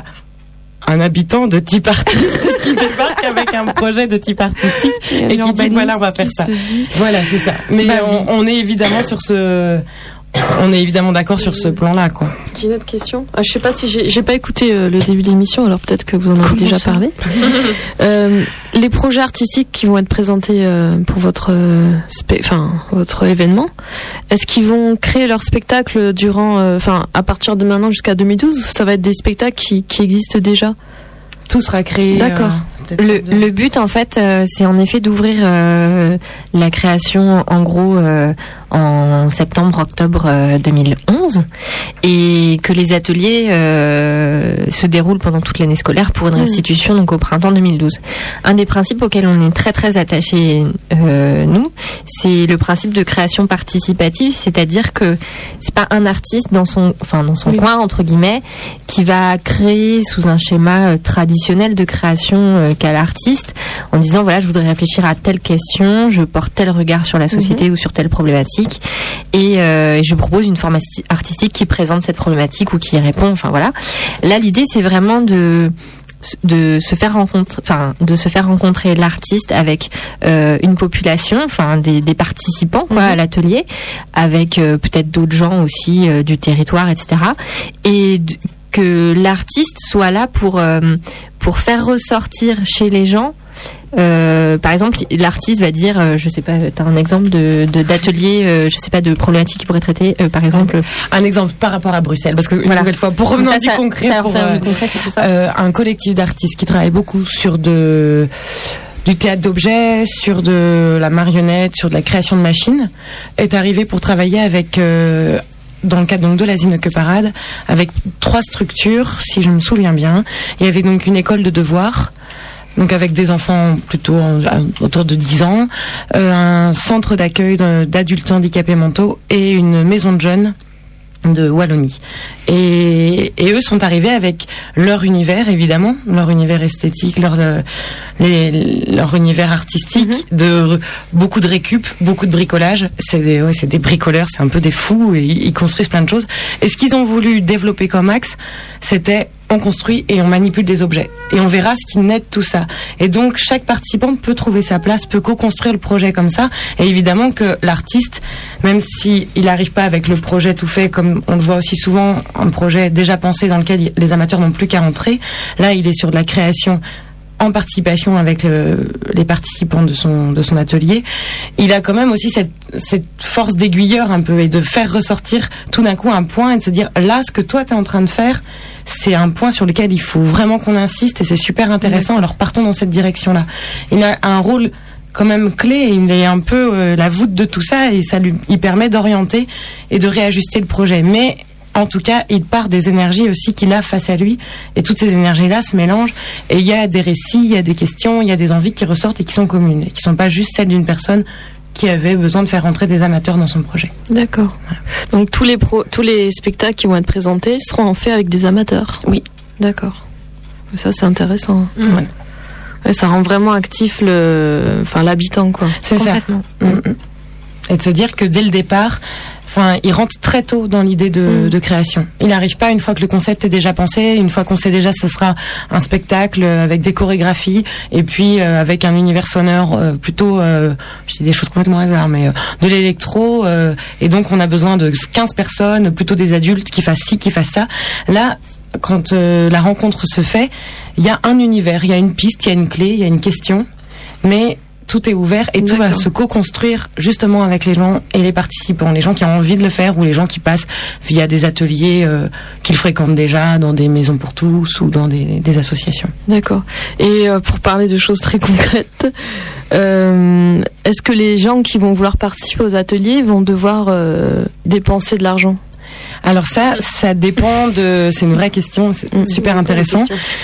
un habitant de type artiste qui débarque avec un projet de type artistique et, et qui dit voilà on va faire ça. Voilà c'est ça. Mais bah, on, on est évidemment sur ce On est évidemment d'accord sur ce plan-là, quoi. J'ai une autre question. Ah, je sais pas si j'ai, j'ai pas écouté euh, le début de l'émission, alors peut-être que vous en avez Comment déjà ça parlé. euh, les projets artistiques qui vont être présentés euh, pour votre, euh, spé- enfin votre événement, est-ce qu'ils vont créer leur spectacle durant, enfin euh, à partir de maintenant jusqu'à deux mille douze, ou ça va être des spectacles qui, qui existent déjà? Tout sera créé. D'accord. Euh, le, de... le but, en fait, euh, c'est en effet d'ouvrir euh, la création, en gros, euh, en septembre-octobre euh, deux mille onze, et que les ateliers euh, se déroulent pendant toute l'année scolaire pour une mmh. restitution, donc au printemps deux mille douze. Un des principes auxquels on est très très attachés, euh, nous, c'est le principe de création participative, c'est-à-dire que c'est pas un artiste dans son, enfin dans son oui. coin entre guillemets, qui va créer sous un schéma euh, traditionnel de création euh, qu'a l'artiste, en disant voilà, je voudrais réfléchir à telle question, je porte tel regard sur la société mmh. ou sur telle problématique, et euh, je propose une forme artistique qui présente cette problématique ou qui y répond. Enfin voilà. Là, l'idée, c'est vraiment de de se faire rencontrer, enfin de se faire rencontrer l'artiste avec euh, une population, enfin des, des participants quoi, mmh. à l'atelier, avec euh, peut-être d'autres gens aussi euh, du territoire, et cetera. Et d- que l'artiste soit là pour euh, pour faire ressortir chez les gens. Euh, par exemple, l'artiste va dire, euh, je sais pas, t'as un exemple de, de d'atelier, euh, je sais pas, de problématique qui pourrait traiter, euh, par exemple. Un exemple par rapport à Bruxelles, parce que une voilà. nouvelle fois, pour revenir ça, du ça, concret, ça pour euh, concret, c'est tout ça. Euh, un collectif d'artistes qui travaille beaucoup sur de du théâtre d'objets, sur de la marionnette, sur de la création de machines, est arrivé pour travailler avec. Euh, dans le cadre donc de la Zineke Parade, avec trois structures, si je me souviens bien. Il y avait donc une école de devoirs, donc avec des enfants plutôt en, autour de dix ans, euh, un centre d'accueil d'adultes handicapés mentaux et une maison de jeunes de Wallonie. Et, et eux sont arrivés avec leur univers, évidemment, leur univers esthétique, leur, euh, les, leur univers artistique, mm-hmm. de beaucoup de récup, beaucoup de bricolage. C'est des, ouais, c'est des bricoleurs, c'est un peu des fous et ils construisent plein de choses. Et ce qu'ils ont voulu développer comme axe, c'était on construit et on manipule des objets. Et on verra ce qui naît de tout ça. Et donc, chaque participant peut trouver sa place, peut co-construire le projet comme ça. Et évidemment que l'artiste, même s'il n'arrive pas avec le projet tout fait, comme on le voit aussi souvent, un projet déjà pensé dans lequel les amateurs n'ont plus qu'à entrer, là, il est sur de la création en participation avec le, les participants de son de son atelier. Il a quand même aussi cette cette force d'aiguilleur un peu et de faire ressortir tout d'un coup un point et de se dire là ce que toi t'es en train de faire c'est un point sur lequel il faut vraiment qu'on insiste et c'est super intéressant. Mmh. Alors partons dans cette direction là. Il a un rôle quand même clé, il est un peu euh, la voûte de tout ça et ça lui il permet d'orienter et de réajuster le projet. Mais en tout cas, il part des énergies aussi qu'il a face à lui. Et toutes ces énergies-là se mélangent. Et il y a des récits, il y a des questions, il y a des envies qui ressortent et qui sont communes. Et qui ne sont pas juste celles d'une personne qui avait besoin de faire rentrer des amateurs dans son projet. D'accord. Voilà. Donc tous les, pro- tous les spectacles qui vont être présentés seront en fait avec des amateurs. Oui. D'accord. Ça, c'est intéressant. Mmh. Ouais. Ouais, ça rend vraiment actif le... enfin, l'habitant, quoi. C'est ça. Mmh. Et de se dire que dès le départ... Enfin, il rentre très tôt dans l'idée de, mmh. de création. Il n'arrive pas une fois que le concept est déjà pensé, une fois qu'on sait déjà ce sera un spectacle avec des chorégraphies et puis euh, avec un univers sonore euh, plutôt, euh, je dis des choses complètement hasard, mais euh, de l'électro. Euh, et donc on a besoin de quinze personnes, plutôt des adultes qui fassent ci, qui fassent ça. Là, quand euh, la rencontre se fait, il y a un univers, il y a une piste, il y a une clé, il y a une question, mais tout est ouvert et tout D'accord. va se co-construire justement avec les gens et les participants, les gens qui ont envie de le faire ou les gens qui passent via des ateliers euh, qu'ils fréquentent déjà dans des maisons pour tous ou dans des, des associations. D'accord. Et euh, pour parler de choses très concrètes, euh, est-ce que les gens qui vont vouloir participer aux ateliers vont devoir euh, dépenser de l'argent ? Alors ça, ça dépend de... C'est une vraie question, c'est mmh, super intéressant.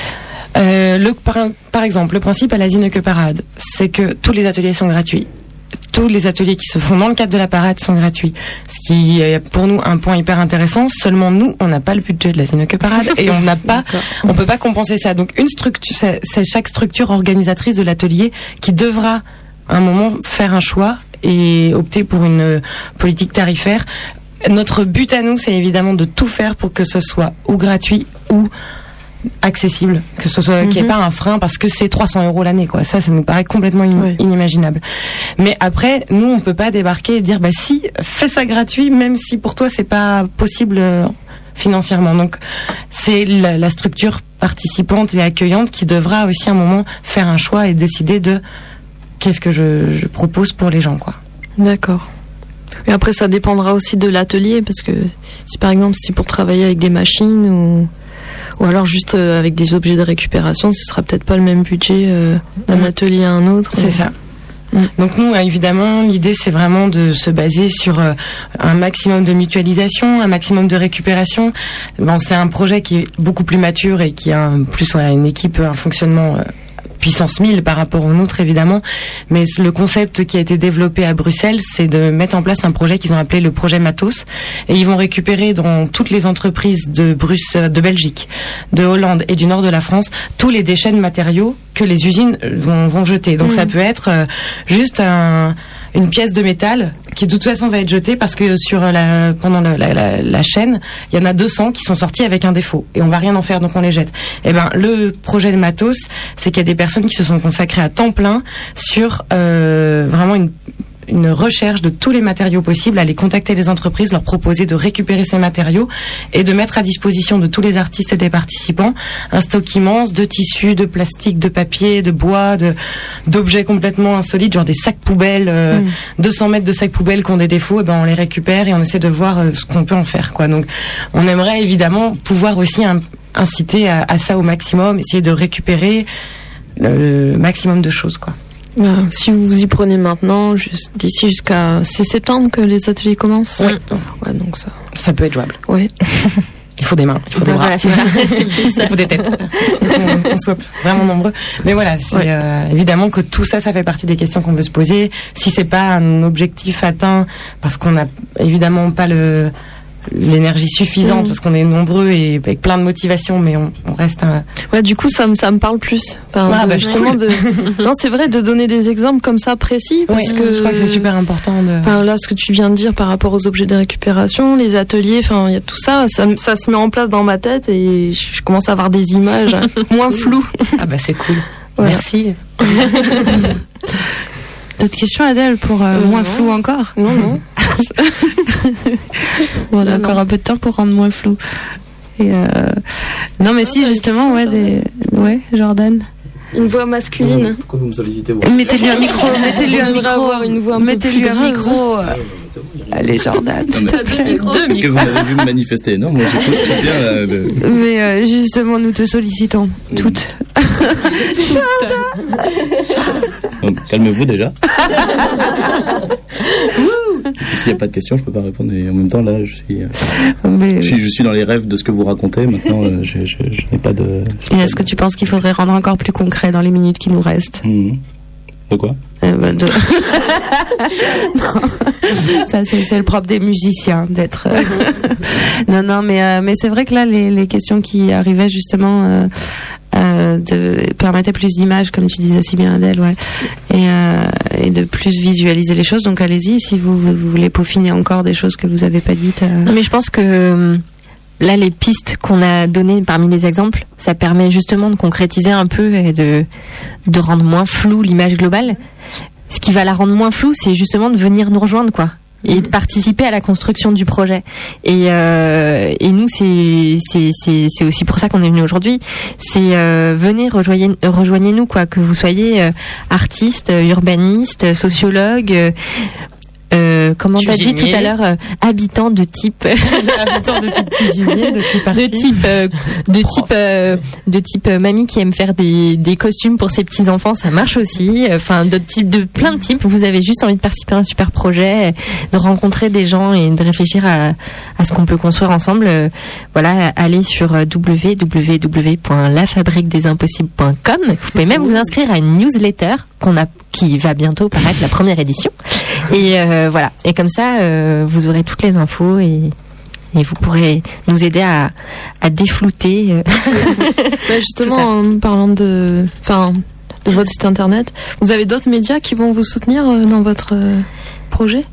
Euh, le, par, par exemple, le principe à la Zineke Parade, c'est que tous les ateliers sont gratuits. Tous les ateliers qui se font dans le cadre de la parade sont gratuits. Ce qui est pour nous un point hyper intéressant. Seulement nous, on n'a pas le budget de la Zineke Parade et on n'a pas, on peut pas compenser ça. Donc une structure, c'est, c'est chaque structure organisatrice de l'atelier qui devra à un moment faire un choix et opter pour une politique tarifaire. Notre but à nous, c'est évidemment de tout faire pour que ce soit ou gratuit ou accessible, que ce soit, mm-hmm. qu'il n'y ait pas un frein parce que c'est trois cents euros l'année, quoi. Ça, ça nous paraît complètement in- oui. inimaginable. Mais après, nous, on peut pas débarquer et dire, bah si, fais ça gratuit, même si pour toi c'est pas possible euh, financièrement. Donc, c'est la, la structure participante et accueillante qui devra aussi à un moment faire un choix et décider de qu'est-ce que je, je propose pour les gens, quoi. D'accord. Et après, ça dépendra aussi de l'atelier parce que si par exemple, si pour travailler avec des machines ou Ou alors juste euh, avec des objets de récupération, ce sera peut-être pas le même budget euh, d'un mmh. atelier à un autre. C'est ça. Mmh. Donc nous, évidemment, l'idée c'est vraiment de se baser sur euh, un maximum de mutualisation, un maximum de récupération. Bon, c'est un projet qui est beaucoup plus mature et qui a un, plus voilà, une équipe, un fonctionnement euh, puissance mille par rapport au nôtre évidemment, mais le concept qui a été développé à Bruxelles, c'est de mettre en place un projet qu'ils ont appelé le projet Matos, et ils vont récupérer dans toutes les entreprises de Bruxelles, de Belgique, de Hollande et du nord de la France tous les déchets de matériaux que les usines vont, vont jeter. Donc mmh. ça peut être euh, juste un une pièce de métal qui de toute façon va être jetée parce que sur la, pendant la, la, la, la chaîne, il y en a deux cents qui sont sortis avec un défaut et on va rien en faire, donc on les jette. Et ben le projet de Matos, c'est qu'il y a des personnes qui se sont consacrées à temps plein sur euh, vraiment une une recherche de tous les matériaux possibles, aller contacter les entreprises, leur proposer de récupérer ces matériaux et de mettre à disposition de tous les artistes et des participants un stock immense de tissus, de plastique, de papier, de bois, de d'objets complètement insolites, genre des sacs poubelles, euh, mmh. deux cents mètres de sacs poubelles qui ont des défauts, et ben on les récupère et on essaie de voir euh, ce qu'on peut en faire, quoi. Donc on aimerait évidemment pouvoir aussi un, inciter à, à ça au maximum, essayer de récupérer le maximum de choses, quoi. Ben, si vous y prenez maintenant, juste, d'ici jusqu'à... C'est septembre que les ateliers commencent ? Oui. Ouais, donc ça... Ça peut être jouable. Oui. Il faut des mains, il faut ben des bras. Voilà, c'est ça. Il faut des têtes. On soit vraiment nombreux. Mais voilà, c'est ouais. euh, évidemment que tout ça, ça fait partie des questions qu'on veut se poser. Si c'est pas un objectif atteint, parce qu'on n'a évidemment pas le... l'énergie suffisante Mmh. parce qu'on est nombreux et avec plein de motivation, mais on, on reste un. Ouais, du coup, ça me ça me parle plus. Enfin, Ah, de- bah, justement cool. de. Non, c'est vrai de donner des exemples comme ça précis parce Oui, que je crois que c'est super important de. Enfin, là, ce que tu viens de dire par rapport aux objets de récupération, les ateliers, enfin, il y a tout ça, ça, me- ça se met en place dans ma tête et je, je commence à avoir des images moins floues. Ah bah c'est cool. Voilà. Merci. D'autres questions, Adèle, pour euh, Euh, moins non. flou encore? Non, non. Bon, on a Non, encore non. un peu de temps pour rendre moins flou. Et euh... Non, mais si, justement, ouais, des... ouais, Jordan. Une voix masculine. Pourquoi vous me sollicitez Mettez-lui un micro, mettez-lui un On devrait micro. avoir une voix un peu Mettez-lui plus un grave. micro. Allez, Jordan. Non, mais- s'il te plaît. Est-ce que vous m'avez vu me manifester? Non, moi j'écoute très bien. Là, de... Mais euh, justement, nous te sollicitons toutes. Donc, calmez-vous déjà. S'il n'y a pas de questions, je peux pas répondre. Et en même temps, là, je suis, euh, Mais... je suis, je suis dans les rêves de ce que vous racontez. Maintenant, euh, je, je, je n'ai pas de. Et est-ce que tu penses qu'il faudrait rendre encore plus concret dans les minutes qui nous restent? Mhm. De quoi? Euh, bah, de... non. Ça, c'est, c'est le propre des musiciens d'être. euh, non, non, mais euh, mais c'est vrai que là, les, les questions qui arrivaient justement euh, euh, de permettaient plus d'images, comme tu disais si bien, Adèle, ouais, et euh, et de plus visualiser les choses. Donc allez-y si vous, vous voulez peaufiner encore des choses que vous avez pas dites. euh. Non, mais je pense que euh, là, les pistes qu'on a données parmi les exemples, ça permet justement de concrétiser un peu et de, de rendre moins floue l'image globale. Ce qui va la rendre moins floue, c'est justement de venir nous rejoindre, quoi. Et de participer à la construction du projet. Et, euh, et nous, c'est, c'est, c'est, c'est aussi pour ça qu'on est venu aujourd'hui. C'est euh, venez, rejoignez, rejoignez-nous, quoi. Que vous soyez euh, artiste, euh, urbaniste, sociologue, euh, euh, comment t'as dit tout Cuisinier. à l'heure, euh, habitant de type, Habitant de type cuisinier, de type de artiste. type, euh, de type, euh, de type euh, mamie qui aime faire des, des costumes pour ses petits enfants, ça marche aussi. Enfin, d'autres types, de plein de types. Vous avez juste envie de participer à un super projet, de rencontrer des gens et de réfléchir à, à ce qu'on peut construire ensemble. Euh, voilà, allez sur euh, w w w point la fabrique des impossibles point com. Vous pouvez même vous inscrire à une newsletter qu'on a, qui va bientôt paraître, la première édition. Et euh, voilà. Et comme ça, euh, vous aurez toutes les infos et, et vous pourrez nous aider à, à déflouter. euh, Bah, justement, en parlant de, enfin, de votre site internet, vous avez d'autres médias qui vont vous soutenir euh, dans votre euh, projet?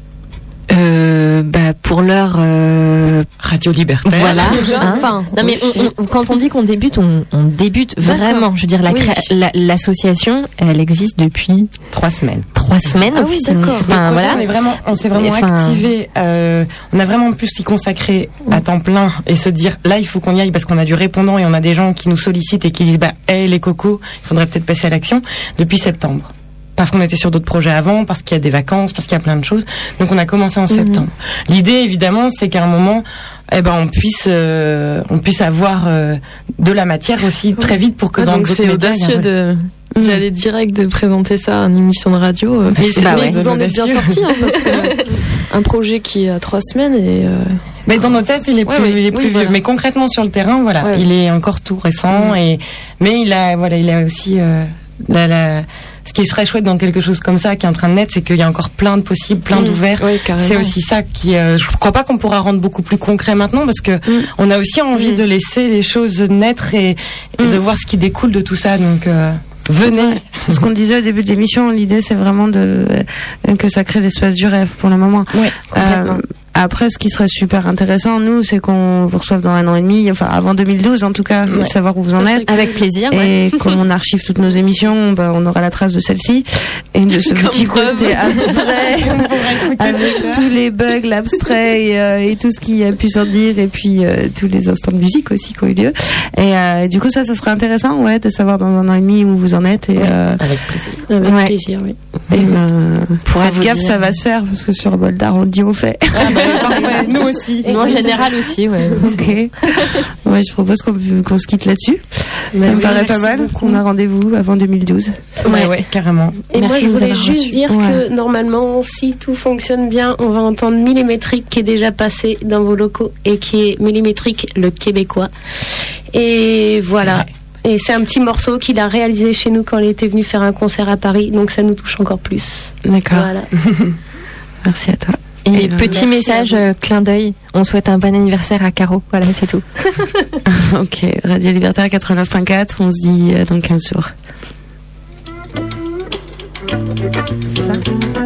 Euh, bah pour l'heure, euh, Radio Libertaire. voilà. Déjà, hein. enfin, non mais on, on- quand on dit qu'on débute, on, on débute D'accord. vraiment. Je veux dire, la Oui. créa- la- l'association, elle existe depuis Trois semaines. trois semaines. Ah oui, officiellement. d'accord. Enfin, Le projet, voilà. on est vraiment, on s'est vraiment Enfin- activé. Euh, on a vraiment pu s'y consacrer à temps plein et se dire là, il faut qu'on y aille parce qu'on a du répondant et on a des gens qui nous sollicitent et qui disent bah, hey, les cocos, il faudrait peut-être passer à l'action depuis septembre. Parce qu'on était sur d'autres projets avant, parce qu'il y a des vacances, parce qu'il y a plein de choses. Donc on a commencé en septembre. L'idée, évidemment, c'est qu'à un moment, eh ben, on puisse, euh, on puisse avoir euh, de la matière aussi très vite pour que Ah, dans donc d'autres c'est médias, il y a un audacieux vrai- de. J'allais direct de présenter ça à une émission de radio. euh, Bah, Mais, c'est mais bah ouais. vous en êtes bien Audacieux. sorti, hein, parce que un projet qui a trois semaines et. euh, Mais dans nos têtes, il est Ouais, plus, ouais, il est oui, plus vieux. voilà. Mais concrètement sur le terrain, voilà, Ouais. il est encore tout récent et mais il a, voilà, il a aussi euh, la, la, ce qui est très chouette dans quelque chose comme ça qui est en train de naître, c'est qu'il y a encore plein de possibles, plein Mm. d'ouverts. Ouais, carrément. C'est aussi ça qui, euh, je crois pas qu'on pourra rendre beaucoup plus concret maintenant parce que on a aussi envie Mm. de laisser les choses naître et, et de voir ce qui découle de tout ça. Donc euh, venez. Ouais, c'est ce qu'on disait au début de l'émission. L'idée, c'est vraiment de euh, que ça crée l'espace du rêve pour le moment. Ouais, complètement. Euh, après, ce qui serait super intéressant, nous, c'est qu'on vous reçoive dans un an et demi, enfin avant deux mille douze en tout cas, Ouais. de savoir où vous en êtes. Avec plaisir. ouais. Et comme on archive toutes nos émissions, ben, on aura la trace de celle-ci et de ce petit côté abstrait avec tous les bugs, l'abstrait et, euh, et tout ce qui a pu s'en dire et puis euh, tous les instants de musique aussi qui ont eu lieu. Et euh, du coup, ça, ça serait intéressant, ouais, de savoir dans un an et demi où vous en êtes. Et, euh, Avec plaisir. Avec Ouais. plaisir, oui. et ben, Pourra faites vous gaffe, dire. ça va se faire parce que sur Boldar, on le dit, on fait. Ah, bah, parfait. Nous aussi. Nous, en général aussi, ouais. Ok. Ouais, je propose qu'on, qu'on se quitte là-dessus. Ça me oui, paraît pas merci mal. beaucoup. Qu'on a rendez-vous avant deux mille douze. Ouais, ouais, carrément. Et Merci moi, je de nous voulais avoir juste reçus. dire Ouais. que normalement, si tout fonctionne bien, on va entendre Millimétrique qui est déjà passé dans vos locaux et qui est Millimétrique, le québécois. Et voilà. Et c'est un petit morceau qu'il a réalisé chez nous quand il était venu faire un concert à Paris, donc ça nous touche encore plus. D'accord. Voilà. Merci à toi. Et, Et petit message, euh, clin d'œil, on souhaite un bon anniversaire à Caro. Voilà, c'est tout. Ok, Radio Libertaire quatre-vingt-neuf point quatre, on se dit euh, dans quinze jours. C'est ça?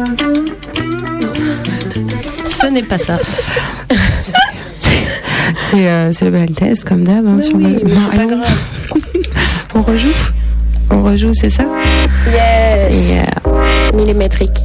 Ce n'est pas ça. c'est, euh, c'est le blind test, comme d'hab. Hein, sur oui, le... mais c'est pas grave. On rejoue? On rejoue, c'est ça? Yes. Yeah. Millimétrique.